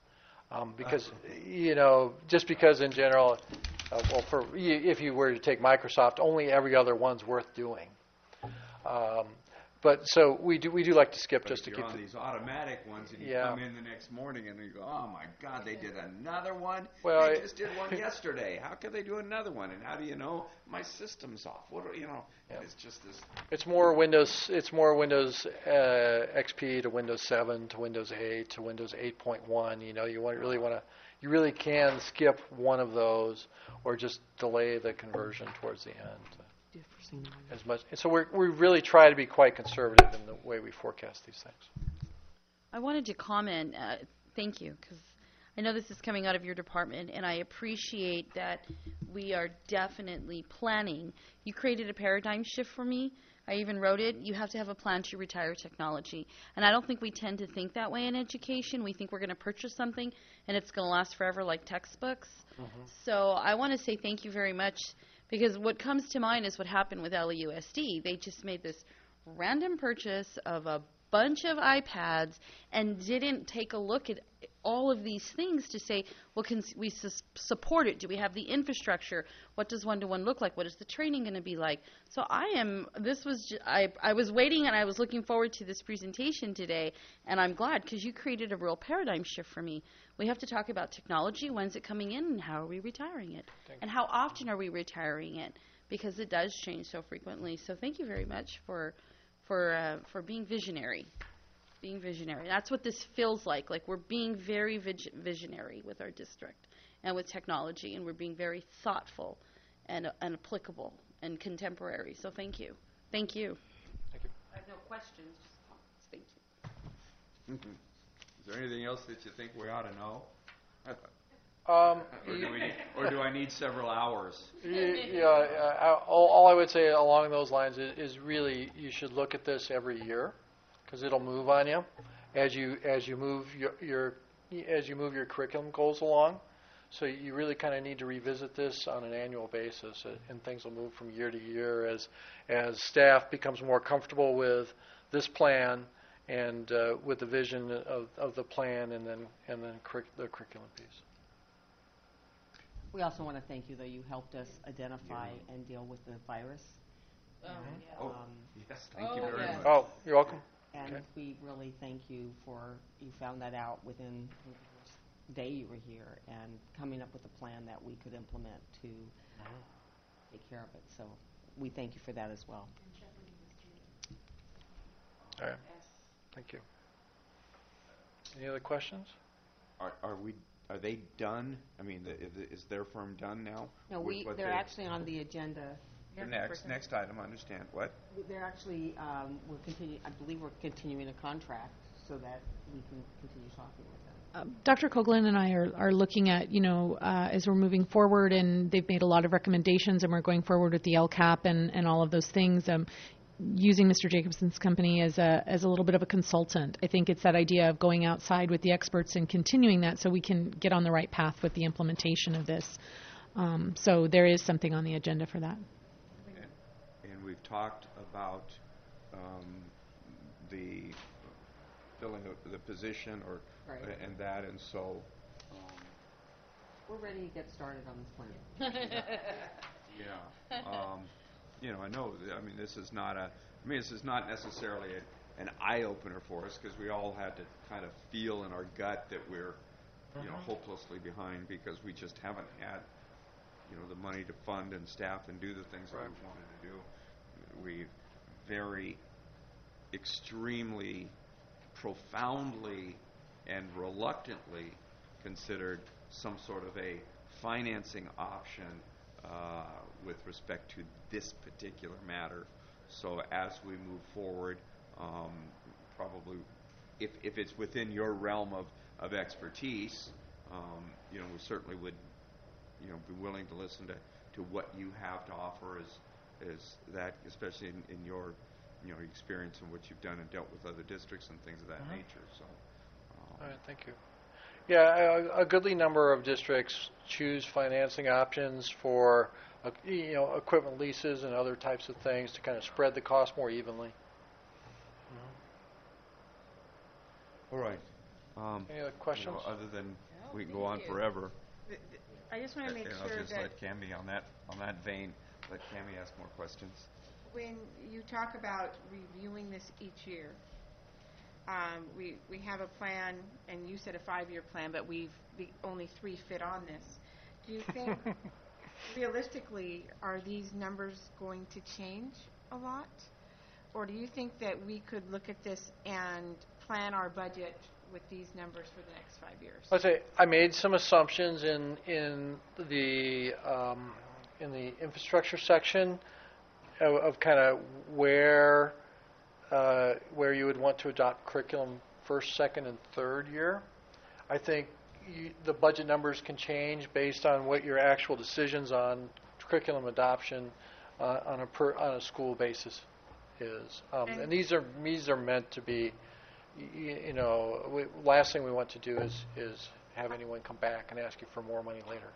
Um, because, you know, just because in general, uh, well, for y- if you were to take Microsoft, only every other one's worth doing. Um, but so we do we do like to skip But just if to you're keep. on The, these automatic ones and you Yeah. come in the next morning and you go, oh my God, they did another one? Well, they I- just did one yesterday. How could they do another one? And how do you know my system's off? What do, you know, and it's just this. It's more Windows. It's more Windows uh, X P to Windows seven to Windows eight to Windows eight point one. You know, you want, really want to. You really can skip one of those, or just delay the conversion towards the end. As much. And so we we really try to be quite conservative in the way we forecast these things. I wanted to comment, uh, thank you, because I know this is coming out of your department, and I appreciate that we are definitely planning. You created a paradigm shift for me. I even wrote it. You have to have a plan to retire technology. And I don't think we tend to think that way in education. We think we're going to purchase something, and it's going to last forever like textbooks. So I want to say thank you very much, because what comes to mind is what happened with L A U S D. They just made this random purchase of a bunch of iPads and didn't take a look at all of these things to say, well, can we sus- support it? Do we have the infrastructure? What does one-to-one look like? What is the training going to be like? So I am, this was, ju- I, I was waiting and I was looking forward to this presentation today, and I'm glad because you created a real paradigm shift for me. We have to talk about technology, when's it coming in, and how are we retiring it? And how often are we retiring it? Because it does change so frequently. So thank you very much for for uh, for being visionary, being visionary. That's what this feels like. Like we're being very vig- visionary with our district and with technology, and we're being very thoughtful and uh, and applicable and contemporary. So thank you, thank you. Thank you. I have no questions. Just comments. Thank you. Is there anything else that you think we ought to know? Um, Or do, we need, or do I need several hours? Y- Yeah, uh, I- all, all I would say along those lines is, is really you should look at this every year because it'll move on you as you as you move your, your as you move your curriculum goals along. So you really kind of need to revisit this on an annual basis, uh, and things will move from year to year as as staff becomes more comfortable with this plan and uh, with the vision of, of the plan, and then and then curric- the curriculum piece. We also want to thank you, though. You helped us identify and deal with the virus. Oh, Um, yes, thank you Oh, very yes. much. Oh, you're welcome. And Okay. we really thank you for, you found that out within the first day you were here and coming up with a plan that we could implement to take care of it. So we thank you for that as well. All right. Thank you. Any other questions? Are, are we? Are they done? I mean, the, is, is their firm done now? No, with we, what they're they- actually on the agenda. The next, next item, I understand. What? They're actually, um, we're continue, I believe we're continuing a contract so that we can continue talking with them. Um, Doctor Coughlin and I are, are looking at, you know, uh, as we're moving forward, and they've made a lot of recommendations, and we're going forward with the L CAP and, and all of those things. Um, using Mister Jacobson's company as a as a little bit of a consultant. I think it's that idea of going outside with the experts and continuing that so we can get on the right path with the implementation of this. Um, so there is something on the agenda for that. And, and we've talked about um, the filling of the position or Right. uh, and that, and so um, We're ready to get started on this plan. yeah. Um, you know, I know. th- I mean, this is not a. I mean, this is not necessarily a, an eye opener for us because we all had to kind of feel in our gut that we're, you know, hopelessly behind because we just haven't had, you know, the money to fund and staff and do the things that Right. we wanted to do. We very, extremely, profoundly, and reluctantly considered some sort of a financing option uh, with respect to this particular matter. So as we move forward, um, probably if, if it's within your realm of, of expertise, um, you know, we certainly would, you know, be willing to listen to, to what you have to offer as, as that, especially in, in your, you know, experience and what you've done and dealt with other districts and things of that Mhm. nature. So, um, All right, thank you. Yeah, a, a goodly number of districts choose financing options for, uh, you know, equipment leases and other types of things to kind of spread the cost more evenly. all right. Um, Any other you know, questions? other than we can go on thank you. forever. Th- th- I just want to make And I'll sure just that let Cammy on that, on that vein, let Cammy ask more questions. when you talk about reviewing this each year, um, we, we have a plan, and you said a five-year plan, but we've, the only three fit on this. Do you think, realistically, are these numbers going to change a lot? Or do you think that we could look at this and plan our budget with these numbers for the next five years? I'd say I made some assumptions in in the um, in the infrastructure section of, of kind of where uh, where you would want to adopt curriculum first, second, and third year. I think you, the budget numbers can change based on what your actual decisions on curriculum adoption uh, on a per on a school basis is. Um, and, And- these are these are meant to be. You, you know, we, last thing we want to do is is have anyone come back and ask you for more money later.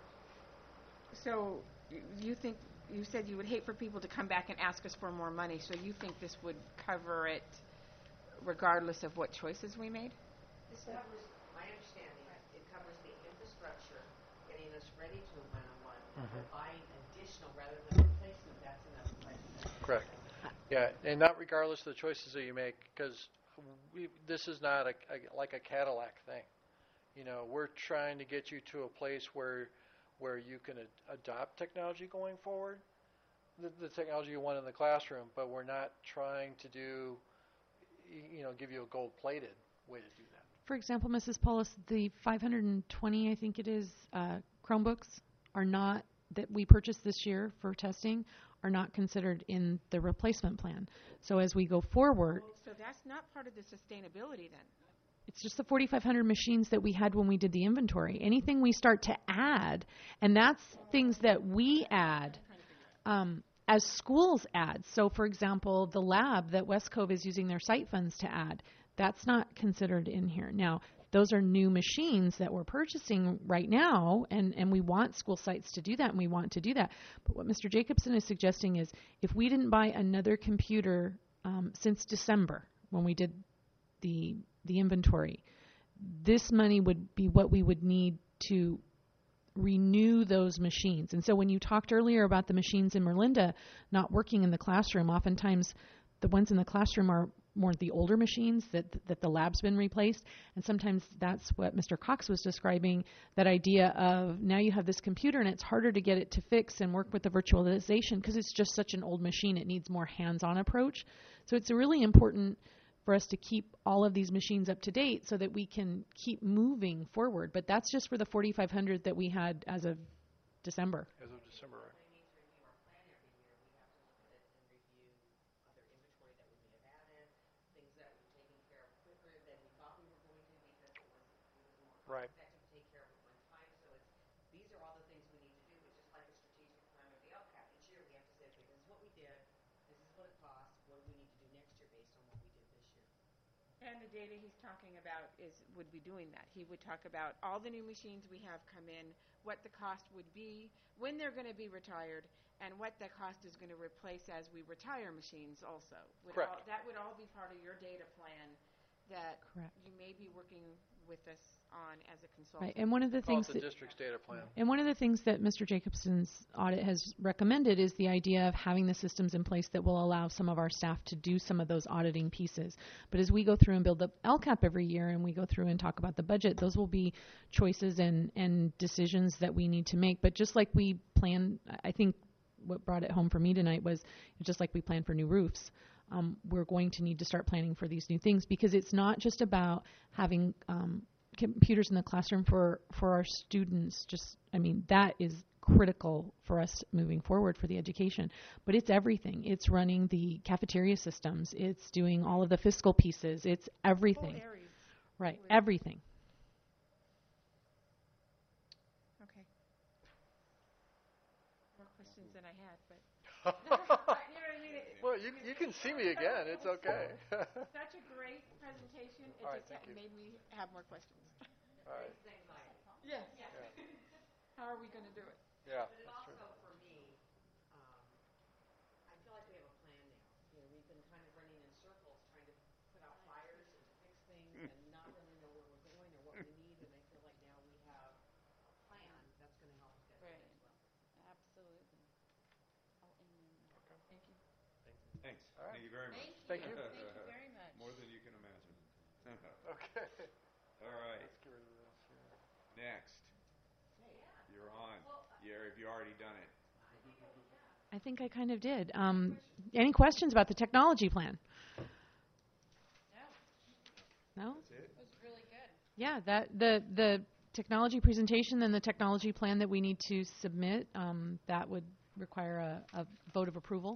So y- you think, you said you would hate for people to come back and ask us for more money, so you think this would cover it regardless of what choices we made? This covers, my understanding, it covers the infrastructure, getting us ready to a one oh one, but buying additional rather than replacement, that's another question. Correct. Yeah, and not regardless of the choices that you make, because we, this is not a, a, like a Cadillac thing. You know, we're trying to get you to a place where where you can ad- adopt technology going forward, the, the technology you want in the classroom, but we're not trying to do, y- you know, give you a gold-plated way to do that. For example, Missus Paulus, the five hundred twenty, I think it is, uh, Chromebooks are not, that we purchased this year for testing, are not considered in the replacement plan. So as we go forward, So that's not part of the sustainability then? it's just the forty-five hundred machines that we had when we did the inventory. Anything we start to add, and that's things that we add um, as schools add. So, for example, the lab that West Cove is using their site funds to add, that's not considered in here. Now, those are new machines that we're purchasing right now, and, and we want school sites to do that, and we want to do that. But what Mister Jacobson is suggesting is if we didn't buy another computer um, since December when we did the the inventory, this money would be what we would need to renew those machines. And so when you talked earlier about the machines in Merlinda not working in the classroom, oftentimes the ones in the classroom are more the older machines that that the lab's been replaced. And sometimes that's what Mister Cox was describing, that idea of now you have this computer and it's harder to get it to fix and work with the virtualization because it's just such an old machine. It needs more hands-on approach. So it's really important for us to keep all of these machines up to date so that we can keep moving forward. But that's just for the forty-five hundred that we had as of December. As of December, right? We need to review our plan every year. We have to look at it and review other inventory that we may have added, things that we've taken care of quicker than we thought we were going to because it was, it was more Right. cost-effective to take care of it one time. So it's, these are all the things we need to do. It's just like a strategic plan or the L C A P. Each year we have to say, okay, this is what we did, this is what it cost, what do we need to do next year based on what we did this year. And the data he's talking about is, would be doing that. He would talk about all the new machines we have come in, what the cost would be, when they're going to be retired, and what the cost is going to replace as we retire machines also. Would Correct. all- That would all be part of your data plan that Correct. you may be working with us on as a Right. consultant. And one of the Call things it the that district's data plan. And one of the things that Mister Jacobson's audit has recommended is the idea of having the systems in place that will allow some of our staff to do some of those auditing pieces. But as we go through and build up L C A P every year and we go through and talk about the budget, those will be choices and, and decisions that we need to make. But just like we plan, I think what brought it home for me tonight was just like we plan for new roofs. Um, we're going to need to start planning for these new things because it's not just about having um, computers in the classroom for, for our students. Just, I mean, that is critical for us moving forward for the education. But it's everything. It's running the cafeteria systems. It's doing all of the fiscal pieces. It's everything. Whole areas. Right, With- everything. Okay. More questions than I had, but, you know what I mean? It- Well, you you can see me again. It's okay. Such a great presentation, it All right, just thank ha- you. made me have more questions. All right. Yes. Yeah. How are we going to do it? Yeah. But it That's true. also, for me, um, I feel like we have a plan now. You know, we've been kind of running in circles, trying to put out fires and to fix things and not really know where we're going or what we need. And I feel like now we have Thanks. All right. Thank you very much. Thank you. Thank you very much. More than you can imagine. Okay. All right. Let's get rid of this here. Next. You're on. You're, have you already done it? I think I kind of did. Um, any questions about the technology plan? No, No? That's it? it was really good. Yeah, that the the technology presentation and the technology plan that we need to submit, um, that would require a, a vote of approval.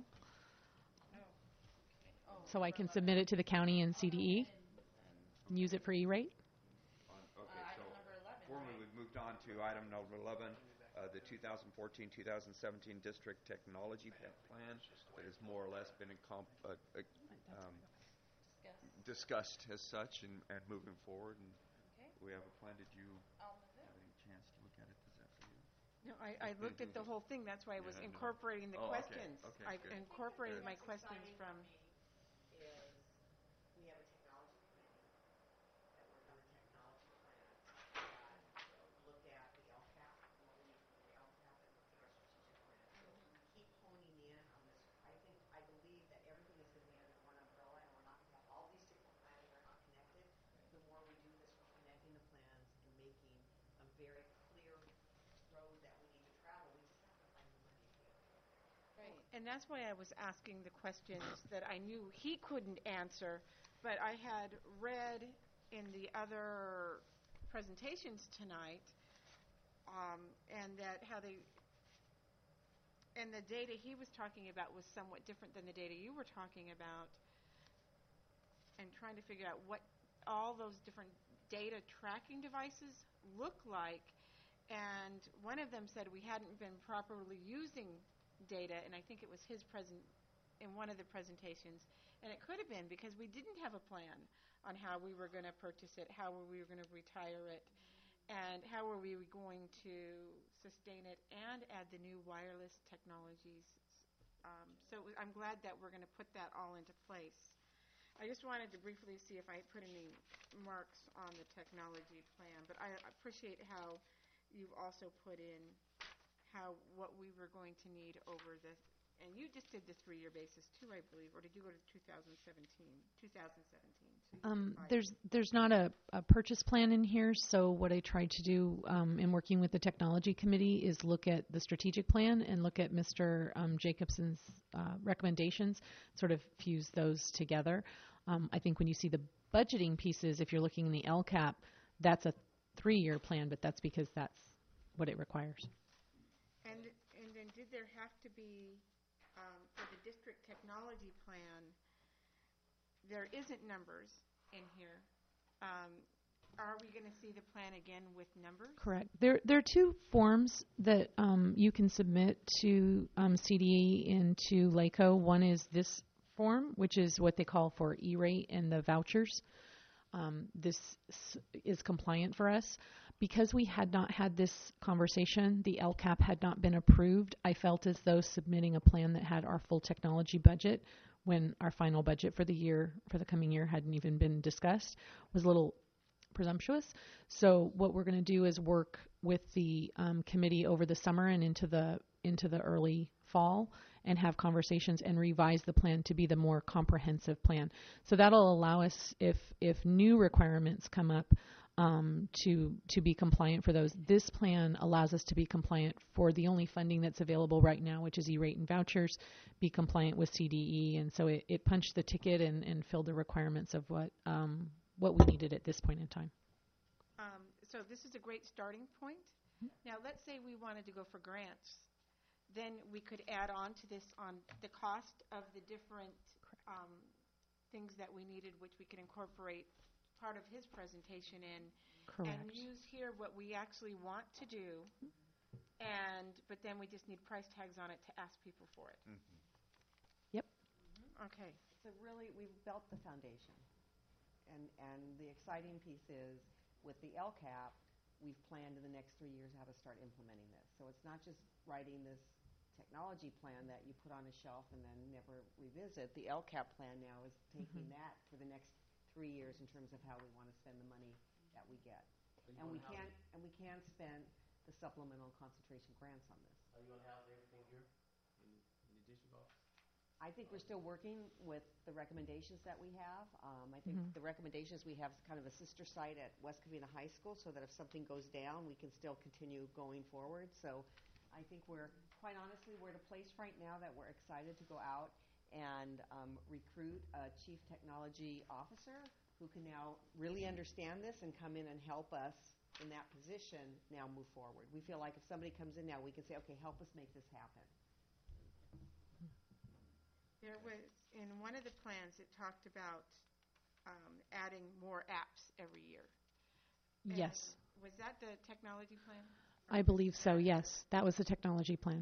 So I can submit it to the county and C D E and use it for E-rate. On, okay, Uh, so item number eleven, formally right? we've moved on to item number eleven, uh, the two thousand fourteen two thousand seventeen District Technology Plan that has more or less been incom- uh, uh, um, Discuss. discussed as such and, and moving forward. And Okay, we have a plan. Did you I'll move have it. any chance to look at it? Is that for you? No, I, I looked at the whole thing, that's why I was Yeah, I know. incorporating the Oh, okay, questions. okay, I good. incorporated Good. my questions from, is we have a technology committee that worked on the technology plan that looked at the L C A P and what we need for the L C A P and looked at our strategic plan. So we keep honing in on this. I think, I believe that everything is going to be under one umbrella and we're not going to have all these different plans that are not connected. The more we do this, we're connecting the plans and making a very clear road that we need to travel. We just have to find the money to get there. Right. and that's why I was asking the questions that I knew he couldn't answer, but I had read in the other presentations tonight, um, and that how they, and the data he was talking about was somewhat different than the data you were talking about, and trying to figure out what all those different data tracking devices look like. And one of them said we hadn't been properly using data, and I think it was his present in one of the presentations. And it could have been because we didn't have a plan on how we were going to purchase it, how we were going to retire it, and how were we going to sustain it and add the new wireless technologies. Um, so it was, I'm glad that we're going to put that all into place. I just wanted to briefly see if I put any marks on the technology plan, but I appreciate how you've also put in how, what we were going to need over the, and you just did the three-year basis too, I believe, or did you go to two thousand seventeen, two thousand seventeen? So you Um, did five there's years. there's not a, a purchase plan in here, so what I tried to do um, in working with the technology committee is look at the strategic plan and look at Mister Um, Jacobson's uh, recommendations, sort of fuse those together. Um, I think when you see the budgeting pieces, if you're looking in the L C A P, that's a three-year plan, but that's because that's what it requires. And, and then did there have to be, um, for the district technology plan, there isn't numbers in here. Um, Are we going to see the plan again with numbers? Correct. There, there are two forms that um, you can submit to um, C D E and to LACO. One is this form, which is what they call for E-rate and the vouchers. Um, this s- is compliant for us. Because we had not had this conversation, the L C A P had not been approved, I felt as though submitting a plan that had our full technology budget when our final budget for the year, for the coming year, hadn't even been discussed, was a little presumptuous. So what we're going to do is work with the um, committee over the summer and into the into the early fall and have conversations and revise the plan to be the more comprehensive plan. So that'll allow us, if if new requirements come up, um, to to be compliant for those. This plan allows us to be compliant for the only funding that's available right now, which is E-rate and vouchers, be compliant with C D E, and so it, it punched the ticket and, and filled the requirements of what um, what we needed at this point in time. Um, So this is a great starting point. Now, let's say we wanted to go for grants. Then we could add on to this on the cost of the different um, things that we needed, which we could incorporate part of his presentation in. And Correct. use here what we actually want to do, and, but then we just need price tags on it to ask people for it. Yep. Okay. So really, we've built the foundation. And, and the exciting piece is, with the L C A P, we've planned in the next three years how to start implementing this. So it's not just writing this technology plan that you put on a shelf and then never revisit. The L C A P plan now is taking Mhm. that for the next three years in terms of how we want to spend the money that we get. Are you And we gonna house can't, and we can't spend the supplemental concentration grants on this. Are you gonna house everything here in, in the district office? I think we're still working with the recommendations that we have. Um, I think Mhm. the recommendations, we have kind of a sister site at West Covina High School so that if something goes down, we can still continue going forward. So I think we're, quite honestly, we're at a place right now that we're excited to go out and um, recruit a chief technology officer who can now really understand this and come in and help us in that position now move forward. We feel like if somebody comes in now, we can say, okay, help us make this happen. There was, in one of the plans, it talked about um, adding more apps every year. And Yes, Was that the technology plan? I believe so, yes. That was the technology plan.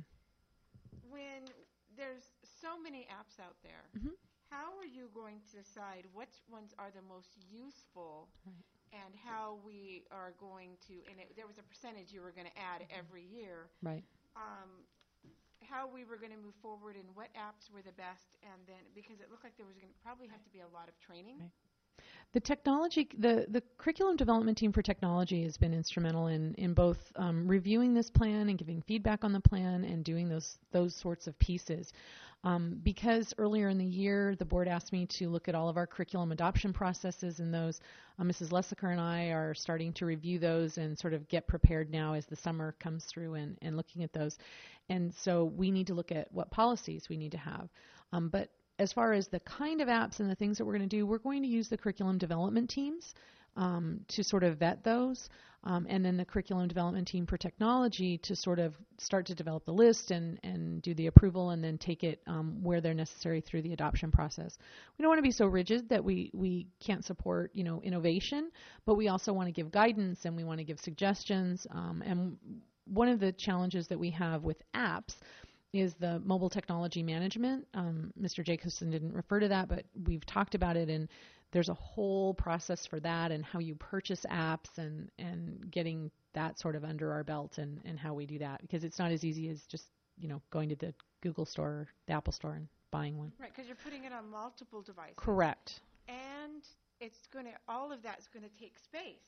When there's so many apps out there, Mhm. how are you going to decide which ones are the most useful Right. and how we are going to, and it, there was a percentage you were going to add every year, Right. um, how we were going to move forward and what apps were the best, and then, because it looked like there was going to probably have to be a lot of training. Right. The technology, the, the curriculum development team for technology has been instrumental in, in both um, reviewing this plan and giving feedback on the plan and doing those those sorts of pieces. Um, because earlier in the year, the board asked me to look at all of our curriculum adoption processes, and those, uh, Missus Lessaker and I are starting to review those and sort of get prepared now as the summer comes through and, and looking at those. And so we need to look at what policies we need to have. Um, but as far as the kind of apps and the things that we're going to do, we're going to use the curriculum development teams um, to sort of vet those, um, and then the curriculum development team for technology to sort of start to develop the list and, and do the approval and then take it um, where they're necessary through the adoption process. We don't want to be so rigid that we, we can't support, you know, innovation, but we also want to give guidance and we want to give suggestions. Um, and one of the challenges that we have with apps is the mobile technology management. Um, Mister Jacobson didn't refer to that, but we've talked about it, and there's a whole process for that and how you purchase apps and, and getting that sort of under our belt and, and how we do that, because it's not as easy as just, you know, going to the Google store or the Apple store and buying one. Right, because you're putting it on multiple devices. Correct. And it's going to, all of that's going to take space.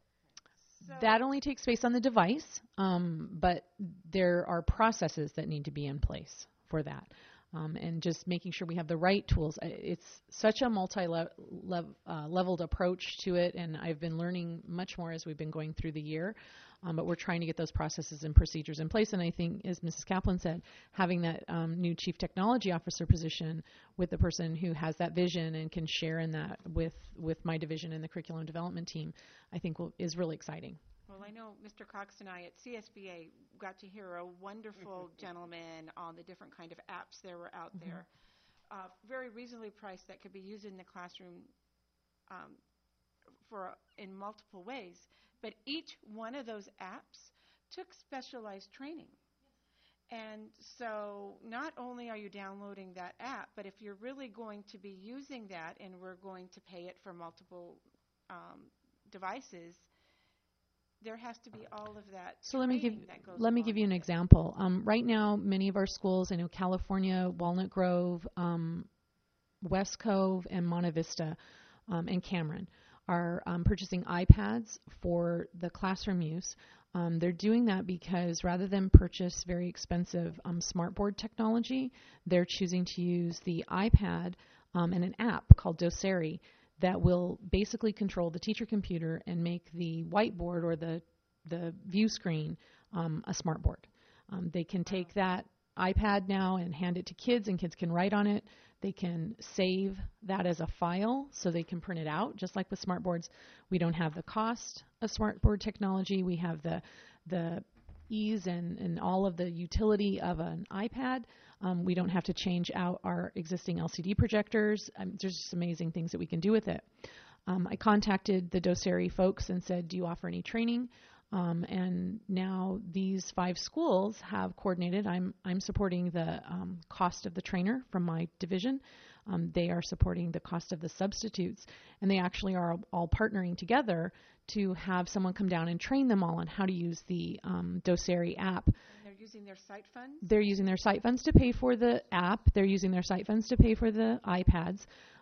So That only takes space on the device, um, but there are processes that need to be in place for that. Um, and just making sure we have the right tools. I- It's such a multi-leveled approach to it, and I've been learning much more as we've been going through the year. Um, but we're trying to get those processes and procedures in place. And I think, as Missus Kaplan said, having that um, new Chief Technology Officer position with the person who has that vision and can share in that with, with my division and the curriculum development team, I think will, is really exciting. Well, I know Mister Cox and I at C S B A got to hear a wonderful gentleman on the different kind of apps there were out there, uh, very reasonably priced that could be used in the classroom um, for in multiple ways. But each one of those apps took specialized training. And so not only are you downloading that app, but if you're really going to be using that and we're going to pay it for multiple um, devices, there has to be all of that So let me give training that goes let me along give you an with it. example. Um, right now, many of our schools, I know California, Walnut Grove, um, West Cove, and Monte Vista, um, and Cameron are um, purchasing iPads for the classroom use. Um, they're doing that because rather than purchase very expensive um, smartboard technology, they're choosing to use the iPad um, and an app called Doceri that will basically control the teacher computer and make the whiteboard or the the view screen um, a smartboard. Um, they can take that iPad now and hand it to kids, and kids can write on it. They can save that as a file so they can print it out. Just like with smartboards, we don't have the cost of smartboard technology. We have the the ease and, and all of the utility of an iPad. Um, we don't have to change out our existing L C D projectors. Um, there's just amazing things that we can do with it. Um, I contacted the Doceri folks and said, do you offer any training? Um, and now these five schools have coordinated. I'm I'm supporting the um, cost of the trainer from my division. Um, they are supporting the cost of the substitutes, and they actually are all partnering together to have someone come down and train them all on how to use the um, Doceri app. And they're using their site funds? They're using their site funds to pay for the app. They're using their site funds to pay for the iPads.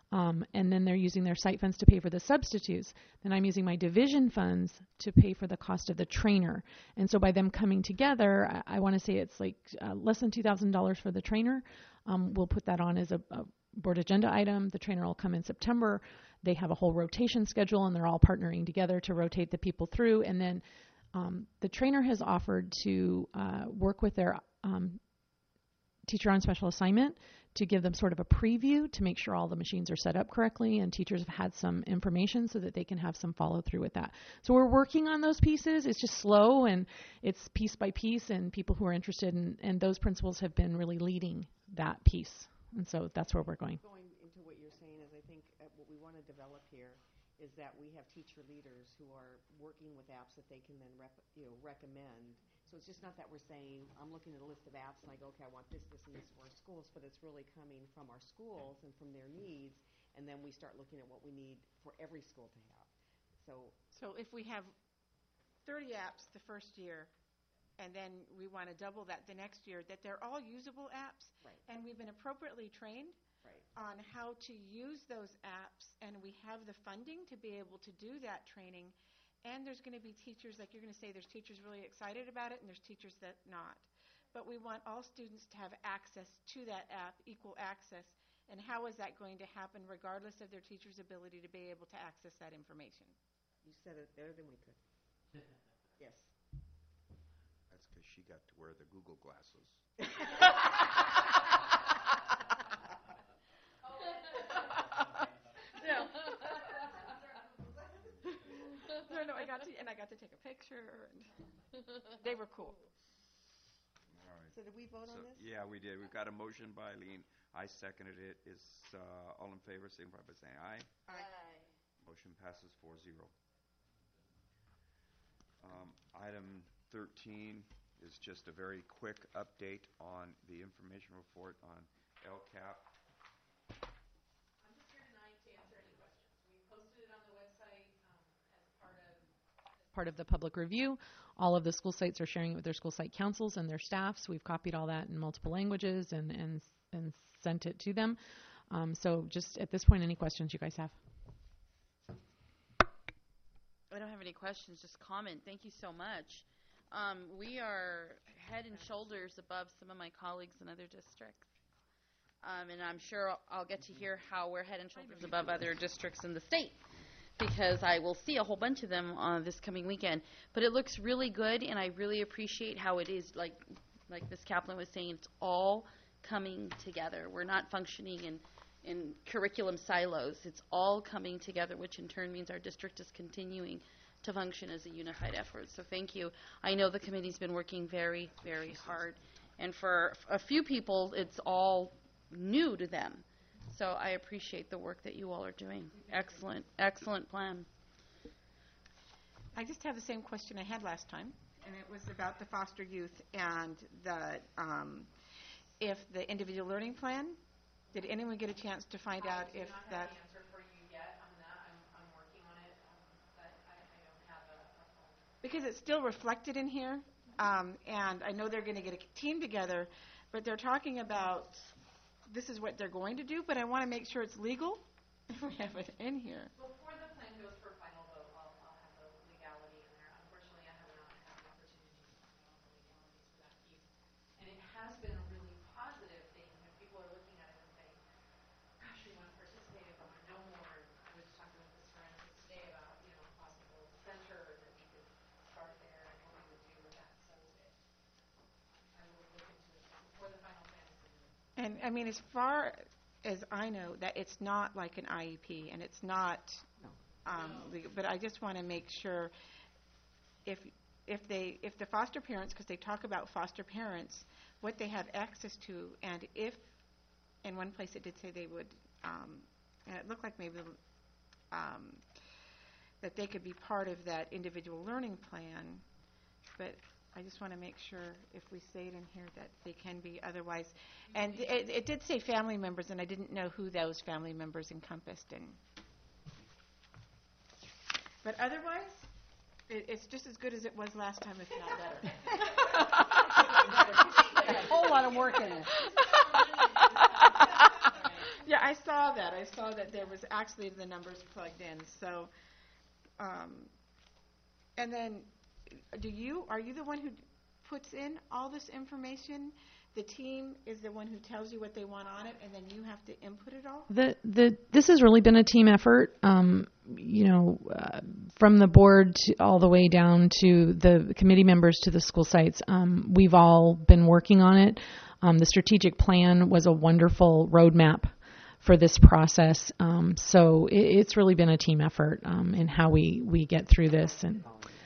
Um, and then they're using their site funds to pay for the substitutes. Then I'm using my division funds to pay for the cost of the trainer. And so by them coming together, I, I want to say it's like uh, less than two thousand dollars for the trainer. Um, we'll put that on as a, a board agenda item. The trainer will come in September. They have a whole rotation schedule, and they're all partnering together to rotate the people through. And then um, the trainer has offered to uh, work with their um, teacher on special assignment to give them sort of a preview to make sure all the machines are set up correctly and teachers have had some information so that they can have some follow through with that. So we're working on those pieces. It's just slow and it's piece by piece, and people who are interested in, and those principals have been really leading that piece. And so that's where we're going. Going into what you're saying is I think uh, what we want to develop here is that we have teacher leaders who are working with apps that they can then rep, you know, recommend. So it's just not that we're saying, I'm looking at a list of apps and I go, okay, I want this, this, and this for our schools, but it's really coming from our schools and from their needs, and then we start looking at what we need for every school to have. So, So if we have thirty apps the first year, and then we want to double that the next year, that they're all usable apps, right, and we've been appropriately trained right. on how to use those apps, and we have the funding to be able to do that training. And there's going to be teachers, like you're going to say, there's teachers really excited about it, and there's teachers that not. But we want all students to have access to that app, equal access. And how is that going to happen regardless of their teacher's ability to be able to access that information? You said it better than we could. Yes. That's because she got to wear the Google glasses. No, no, I got to, and I got to take a picture, and they were cool. All right. So did we vote So, on this? yeah, we did. We've got a motion by Eileen. I seconded it. Is uh, all in favor, signify by saying aye. Aye. Motion passes four zero. Um, item thirteen is just a very quick update on the information report on L C A P. I'm just here tonight to answer any questions. We posted it on the website um, as part of Part of the public review. All of the school sites are sharing it with their school site councils and their staffs. We've copied all that in multiple languages and, and, and sent it to them. Um, so just at this point, any questions you guys have? I don't have any questions, just comment. Thank you so much. Um, we are head and shoulders above some of my colleagues in other districts. Um, and I'm sure I'll, I'll get to hear how we're head and shoulders above other districts in the state, because I will see a whole bunch of them uh, this coming weekend. But it looks really good, and I really appreciate how it is, like like Miz Kaplan was saying, it's all coming together. We're not functioning in, in curriculum silos. It's all coming together, which in turn means our district is continuing to function as a unified effort. So thank you. I know the committee's been working very, very hard. And for a few people, it's all new to them. So I appreciate the work that you all are doing. Excellent, excellent plan. I just have the same question I had last time, and it was about the foster youth and the, um, if the individual learning plan, did anyone get a chance to find out if I do not have that? an answer for you yet on that. I'm, I'm working on it, um, but I, I don't have a, a phone. Because it's still reflected in here, um, and I know they're going to get a team together, but they're talking about this is what they're going to do, but I want to make sure it's legal if we have it in here. Before the plan goes for final vote, I'll, I'll have the legality in there. Unfortunately, I have not had the opportunity to know the legalities for that piece. And it has been a really positive thing. You know, people are looking at it and saying, gosh, we want to participate, we want to know more. I was talking with Miz Francis today about, you know, a possible center that we could start there and what we would do with that. So it, I will look into it before the final plan is submitted. And, I mean, as far as I know, that it's not like an I E P, and it's not, um, legal, but I just want to make sure if, if they, if the foster parents, because they talk about foster parents, what they have access to, and if, in one place it did say they would, um, and it looked like maybe um, that they could be part of that individual learning plan, but I just want to make sure if we say it in here that they can be otherwise. And it, it did say family members, and I didn't know who those family members encompassed. And but otherwise, it, it's just as good as it was last time, if not better. A whole lot of work in it. Yeah, I saw that. I saw that there was actually the numbers plugged in. So, um, and then, do you, are you the one who puts in all this information? The team is the one who tells you what they want on it, and then you have to input it all? The, the, this has really been a team effort, um, you know, uh, from the board to, all the way down to the committee members to the school sites. Um, we've all been working on it. Um, the strategic plan was a wonderful roadmap for this process. Um, so it, it's really been a team effort um, in how we, we get through this. And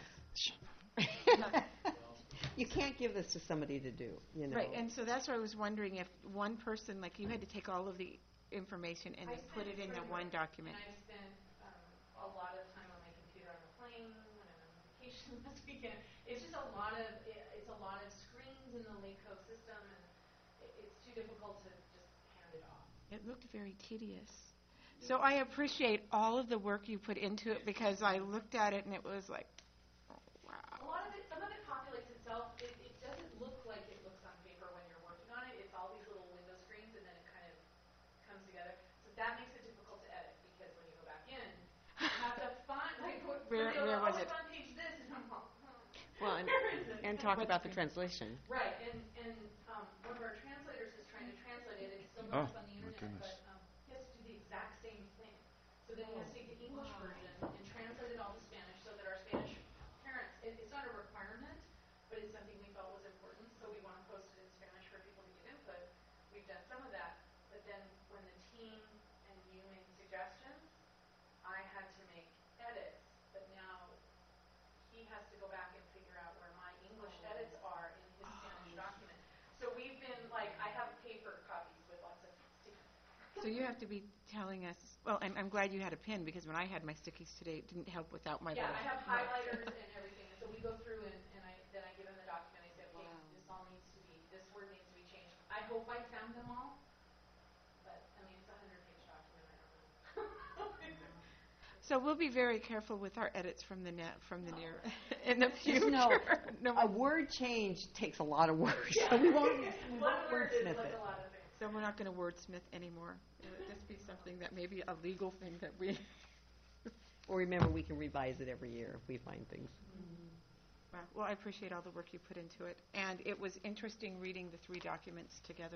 You can't give this to somebody to do, you know. Right, and so that's why I was wondering if one person, like you had to take all of the information and I then put it spent in the sort of- one document. And I've spent um, a lot of time on my computer on the plane when I'm on vacation this weekend. It's just a lot of it, it's a lot of screens in the LACO system, and it, it's too difficult to just hand it off. It looked very tedious. So I appreciate all of the work you put into it because I looked at it and it was like, oh, wow. A lot of it, some of it populates itself. It, it doesn't look like it looks on paper when you're working on it. It's all these little window screens, and then it kind of comes together. So that makes it difficult to edit because when you go back in, you have to find like what, Where- somebody will where go, was oh, it? it's on page this, and I'm like, hmm, Well, and, where is it? and talk What about the screen? translation. Right, and, and um, one of our translators is trying to translate it. It's still Oh, not up on the my internet, goodness. but um, he has to do the exact same thing. So then he has to take the English version and translate it all to Spanish so that our Spanish parents, it, it's not a requirement, but it's something we felt was important, so we want to post it in Spanish for people to give input. We've done some of that, but then when the team and you made suggestions, I had to make edits, but now he has to go back and figure out where my English edits are in his Spanish document. So we've been, like, I have paper copies with lots of stickers. So you have to be telling us, well, I'm, I'm glad you had a pen because when I had my stickies today, it didn't help without my Yeah, little I have notes. highlighters and everything, and so we go through and, and I, then I give him the document, I say, okay, this all needs to be, this word needs to be changed. I hope I found them all, but, I mean, it's a hundred page document, I don't know. So we'll be very careful with our edits from the net, from the near, in the Just future. know, No, a word change takes a lot of words, so we won't, we One won't word is wordsmith like it. a lot of things. so we're not going to wordsmith anymore. It'll just be something that maybe a legal thing that we, Or remember, we can revise it every year if we find things. well, well, I appreciate all the work you put into it. And it was interesting reading the three documents together.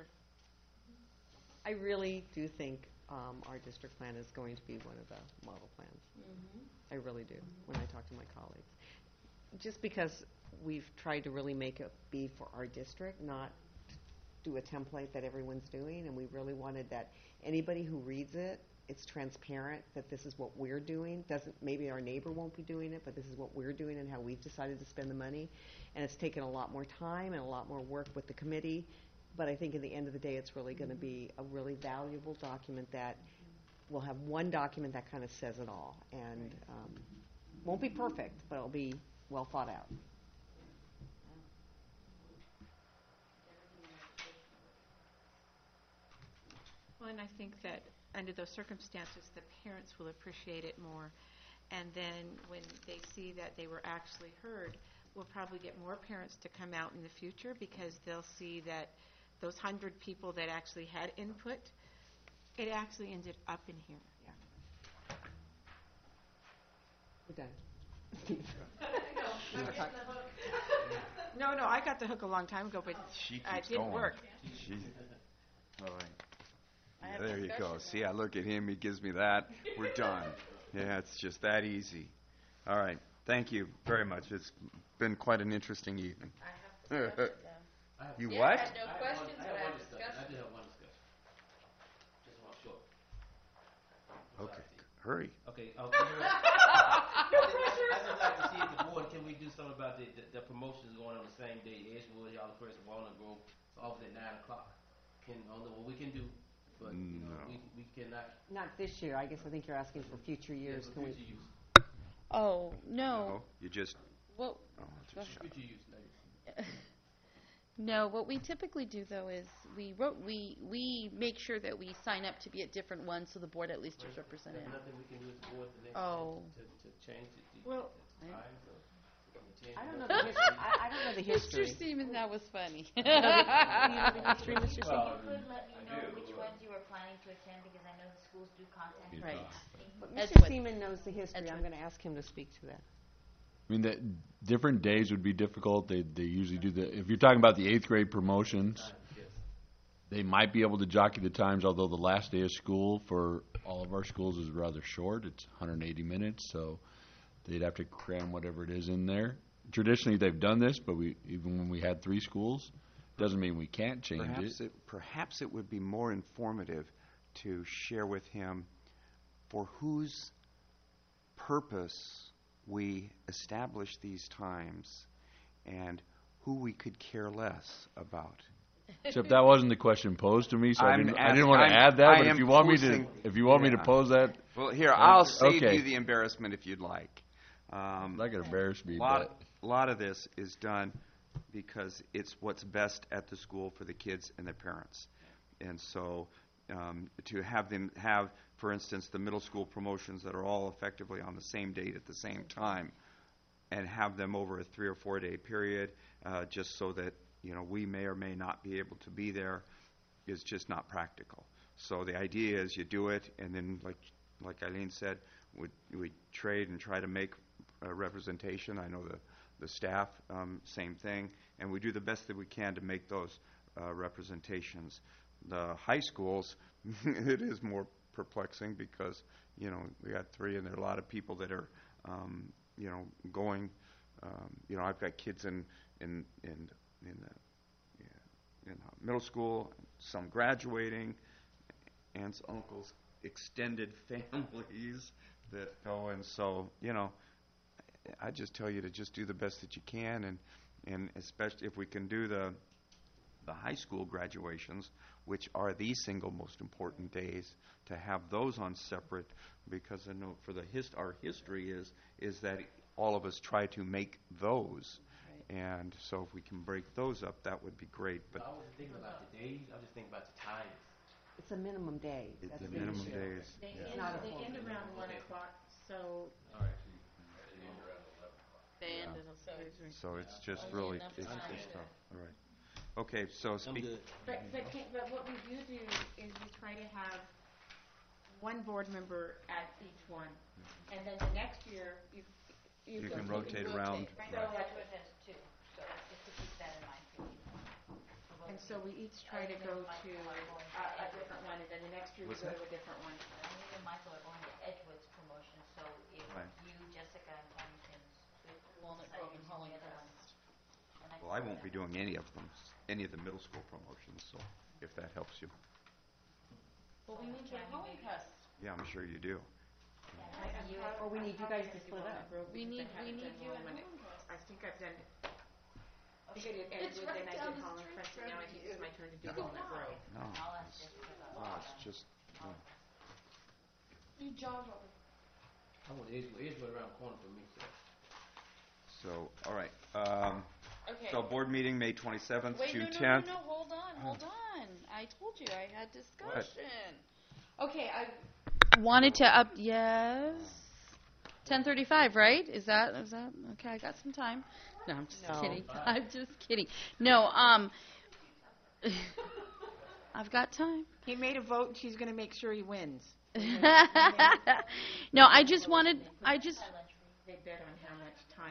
I really do think um, our district plan is going to be one of the model plans. I really do, when I talk to my colleagues. Just because we've tried to really make it be for our district, not do a template that everyone's doing, and we really wanted that anybody who reads it, it's transparent that this is what we're doing. Doesn't, maybe our neighbor won't be doing it, but this is what we're doing and how we've decided to spend the money. And it's taken a lot more time and a lot more work with the committee. But I think at the end of the day, it's really going to be a really valuable document that will have one document that kind of says it all. And um, won't be perfect, but it'll be well thought out. Well, and I think that under those circumstances, the parents will appreciate it more. And then when they see that they were actually heard, we'll probably get more parents to come out in the future because they'll see that those hundred people that actually had input, it actually ended up in here. We're done. No, no, I got the hook a long time ago, but She it keeps didn't going. work. She, all right. Yeah, there you go. See, I look at him, he gives me that. We're done. Yeah, it's just that easy. All right. Thank you very much. It's been quite an interesting evening. I have discussion I have- You Yeah, what? I had no I have questions, one- but I I have have one discussion. I discussion. do have one discussion. Just one short. Okay, hurry. Okay. Uh, I just like to see if the board, can we do something about the, the, the promotions going on the same day? Edgewood, y'all the first, Walnut Grove, it's always at nine o'clock. Can, I don't know what we can do, but, you know, No. we, we cannot. Not this year. I guess I think you're asking for future years. Yeah, Can for we? future use. Oh, no. You just, Well, oh, just shut up. Future use, maybe. no, what we typically do, though, is we wrote, we, we make sure that we sign up to be at different ones so the board at least is represented. There's nothing we can do as a board the next Oh. to, to change it, the, Well, the times or the I don't know attendance. the history. I, I don't know the history. Mister Seaman, that was funny. You know the history, Mister Well, Seaman? Could let me know which ones you were planning to attend, because I know the schools do content. Right. Thank you. But Mister Edgewood. Seaman knows the history. I'm Edgewood. going to ask him to speak to that. I mean, the different days would be difficult. They they usually do the. If you're talking about the eighth grade promotions, they might be able to jockey the times. Although the last day of school for all of our schools is rather short. It's one hundred eighty minutes, so they'd have to cram whatever it is in there. Traditionally, they've done this, but we even when we had three schools, doesn't mean we can't change Perhaps it. it, perhaps it would be more informative to share with him for whose purpose we establish these times and who we could care less about. Except that wasn't the question posed to me, so I I'm didn't, I ask- didn't want to I'm- add that. I But am if you want me to, posing- if you want me to yeah. pose that, Well, here, I'll Okay. save Okay. you the embarrassment if you'd like. Um, that could embarrass me. A lot, but lot of this is done because it's what's best at the school for the kids and their parents. And so um, to have them have, for instance, the middle school promotions that are all effectively on the same date at the same time, and have them over a three or four day period, uh, just so that, you know, we may or may not be able to be there, is just not practical. So the idea is you do it, and then, like like Eileen said, we we trade and try to make a representation. I know the the staff, um, same thing, and we do the best that we can to make those uh, representations. The high schools, it is more perplexing because, you know, we got three, and there are a lot of people that are, um, you know, going. Um, you know, I've got kids in in in in the yeah, in middle school, some graduating, aunts, uncles, extended families that go, and so, you know, I just tell you to just do the best that you can, and and especially if we can do the the high school graduations, which are the single most important days, to have those on separate, because I know for the hist- our history is is that all of us try to make those, and so if we can break those up, that would be great. But I wasn't thinking about the days. I was just thinking about the times. It's a minimum day. it's That's the the minimum issue. days. They Yeah. end, not a they full end day. around one o'clock, so They ended up- So it's just Only really, enough it's time. just tough. All right. Okay, so I'm speak. good. But, but, can, but what we do do is we try to have one board member at each one. And then the next year, you, you. You go- can rotate around. Right, So, so like, Edgewood has two, so just to keep that in mind for you. and so we each try to go to a, a different one, and then the next year we What's go that? to a different one. Amy and Michael are going to Edgewood's promotion, so if Right. you, Jessica, and Tammy can split Walnut decide Grove and who's doing the other Hollycrest. one. And I Well, I can- won't be doing any of them, any of the middle school promotions, so if that helps you. Well, we need to Hollycrest. Yeah, I'm sure you do. I- I'm You- prob- Or we I'm need you probably guys to gonna do split Walnut up. Grove We because need, I we haven't need done you at Walnut. Hollycrest. I think I've done, I think I did Edgewood, then I down did the Holland street Crest, and from now I think it's my turn to do No. Walnut Grove. No, I'll ask it's, Jessica about no, that. it's just, no. You jog over. I want Edgewood. Edgewood around the corner from me. So. So, all right. Um, Okay. so board meeting, May twenty-seventh, Wait, June no, no, no, tenth. no, hold on, hold on. I told you I had discussion. Okay, I wanted to up, yes. ten thirty-five, right? Is that, is that, okay, I got some time. No, I'm just No. kidding. I'm just kidding. No, um, I've got time. He made a vote, and she's gonna make sure he wins. No, I just wanted, I just, They bet on how much time.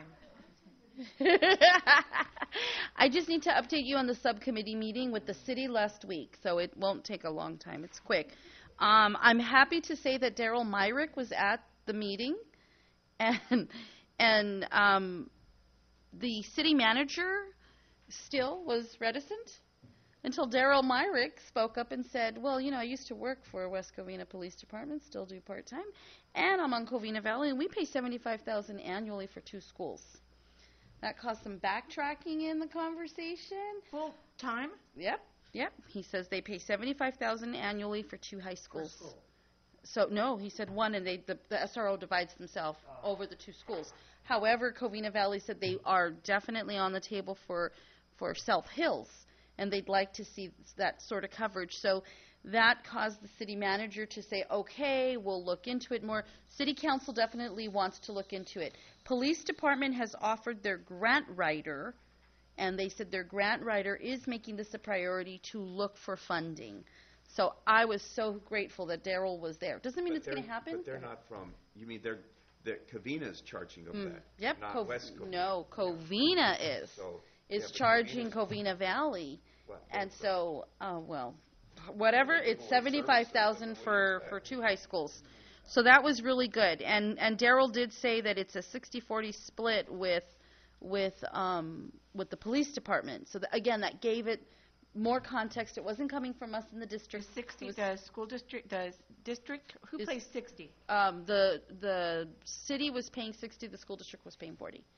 I just need to update you on the subcommittee meeting with the city last week, so it won't take a long time. It's quick. Um, I'm happy to say that Daryl Myrick was at the meeting, and and um, the city manager still was reticent until Daryl Myrick spoke up and said, well, you know, I used to work for West Covina Police Department, still do part-time, and I'm on Covina Valley, and we pay seventy-five thousand dollars annually for two schools. That caused some backtracking in the conversation. Full time? Yep, yep. He says they pay seventy-five thousand dollars annually for two high schools. So, no, he said one, and they, the, the S R O divides themselves over the two schools. However, Covina Valley said they are definitely on the table for, for South Hills, and they'd like to see that sort of coverage. So that caused the city manager to say, okay, we'll look into it more. City council definitely wants to look into it. Police department has offered their grant writer and they said their grant writer is making this a priority to look for funding. So I was so grateful that Daryl was there. Doesn't mean But it's going to they're- happen. But they're not from, you mean they're, they're, Covina's charging them Mm, that? Yep. Not Cov- West Covina. No, Covina is. So, is yeah, but charging Covina's- Covina Valley. Well, And well, so, uh, well, whatever, it's seventy-five thousand for, for two high schools. So that was really good. And, and Daryl did say that it's a sixty forty split with, with, um, with the police department. So that, again, that gave it more context. It wasn't coming from us in the district. Sixty, It was- the school district, the district, who Is- pays sixty? Um, the, the city was paying sixty, the school district was paying forty.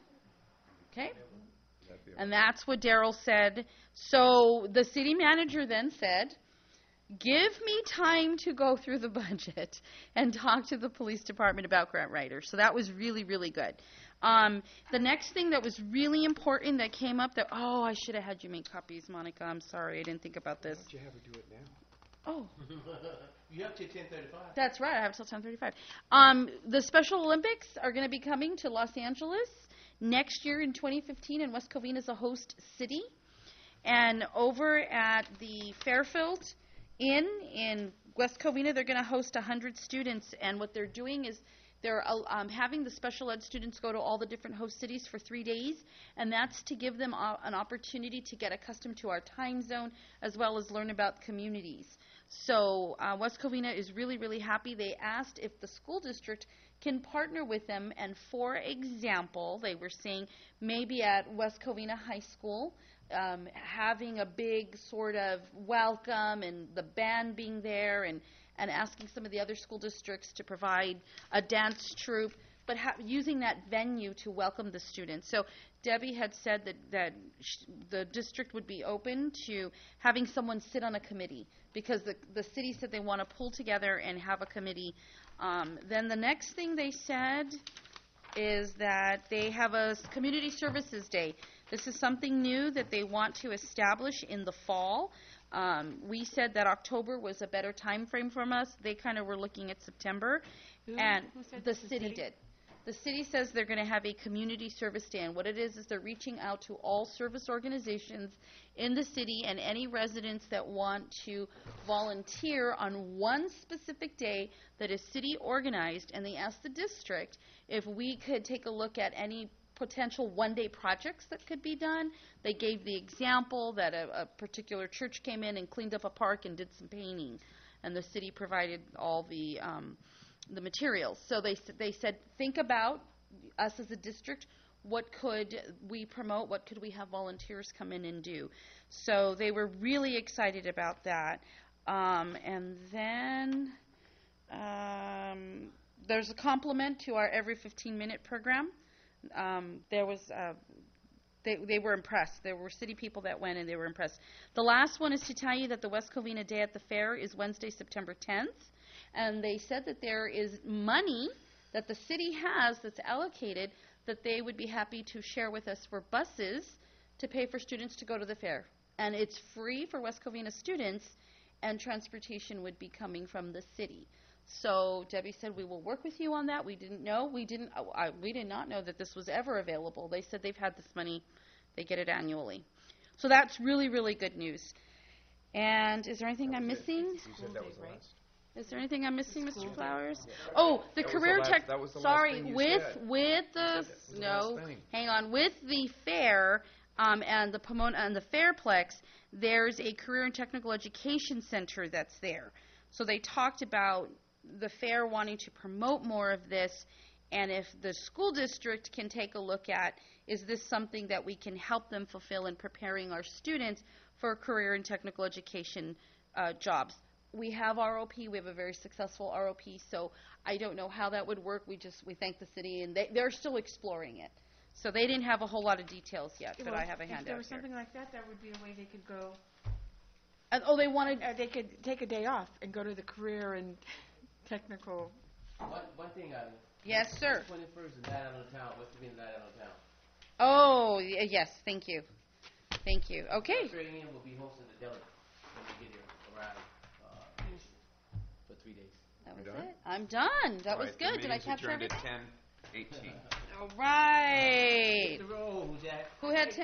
Okay? that'd be And that's what Daryl said. So the city manager then said, give me time to go through the budget and talk to the police department about grant writers. So that was really, really good. Um, the next thing that was really important that came up that, oh, I should have had you make copies, Monica. I'm sorry. I didn't think about this. Why don't you have her do it now? Oh. You have till ten thirty-five. That's right. I have till ten thirty-five. Um, the Special Olympics are going to be coming to Los Angeles next year in twenty fifteen, and West Covina is a host city. And over at the Fairfield Inn in West Covina, they're going to host one hundred students. And what they're doing is they're uh, um, having the special ed students go to all the different host cities for three days, and that's to give them uh, an opportunity to get accustomed to our time zone as well as learn about communities. So uh, West Covina is really, really happy. They asked if the school district can partner with them, and for example, they were saying maybe at West Covina High School, um, having a big sort of welcome and the band being there, and, and asking some of the other school districts to provide a dance troupe, but ha- using that venue to welcome the students. So Debbie had said that, that sh- the district would be open to having someone sit on a committee, because the, the city said they want to pull together and have a committee. Um, then the next thing they said is that they have a s- community services day. This is something new that they want to establish in the fall. Um, we said that October was a better time frame from us. They kind of were looking at September, Who- and who said the this, the city city? did. The city says they're going to have a community service day, and what it is is they're reaching out to all service organizations in the city and any residents that want to volunteer on one specific day that is city organized, and they asked the district if we could take a look at any potential one-day projects that could be done. They gave the example that a, a particular church came in and cleaned up a park and did some painting, and the city provided all the um, the materials. So they s- they said, think about us as a district. What could we promote? What could we have volunteers come in and do? So they were really excited about that. Um, and then um, there's a complement to our every fifteen minute program. Um, there was uh, they they were impressed. There were city people that went and they were impressed. The last one is to tell you that the West Covina Day at the Fair is Wednesday, September tenth. And they said that there is money that the city has that's allocated that they would be happy to share with us for buses to pay for students to go to the fair. And it's free for West Covina students, and transportation would be coming from the city. So Debbie said, we will work with you on that. We didn't know. We didn't. oh, I, we did not know that this was ever available. They said they've had this money. They get it annually. So that's really, really good news. And is there anything I'm missing? You said that was the last? Is there anything I'm missing, Mister Flowers? Oh, the That was the career last- tech. that was the last Sorry, thing you with said. with the That was the no, last thing. hang on. With the fair um, and the Pomona and the Fairplex, there's a career and technical education center that's there. So they talked about the fair wanting to promote more of this, and if the school district can take a look at, is this something that we can help them fulfill in preparing our students for career and technical education uh, jobs? We have R O P. We have a very successful R O P, so I don't know how that would work. We just we thank the city, and they, they're still exploring it. So they didn't have a whole lot of details yet, but Well, I have a If there handout was here. something like that, that would be a way they could go, And, oh, they wanted. uh, they could take a day off and go to the career and technical. One, one thing, I Yes, sir. twenty-first is night out on town. What's the night out on town? Oh, y- yes. Thank you. Thank you. Okay. Trading in will be hosting the delegate when we get here around uh, for three days. That was You're done? it. I'm done. That All was right, the good. Did I meeting's capture adjourned everything? at ten eighteen. All right. The road, Jack. Who had ten?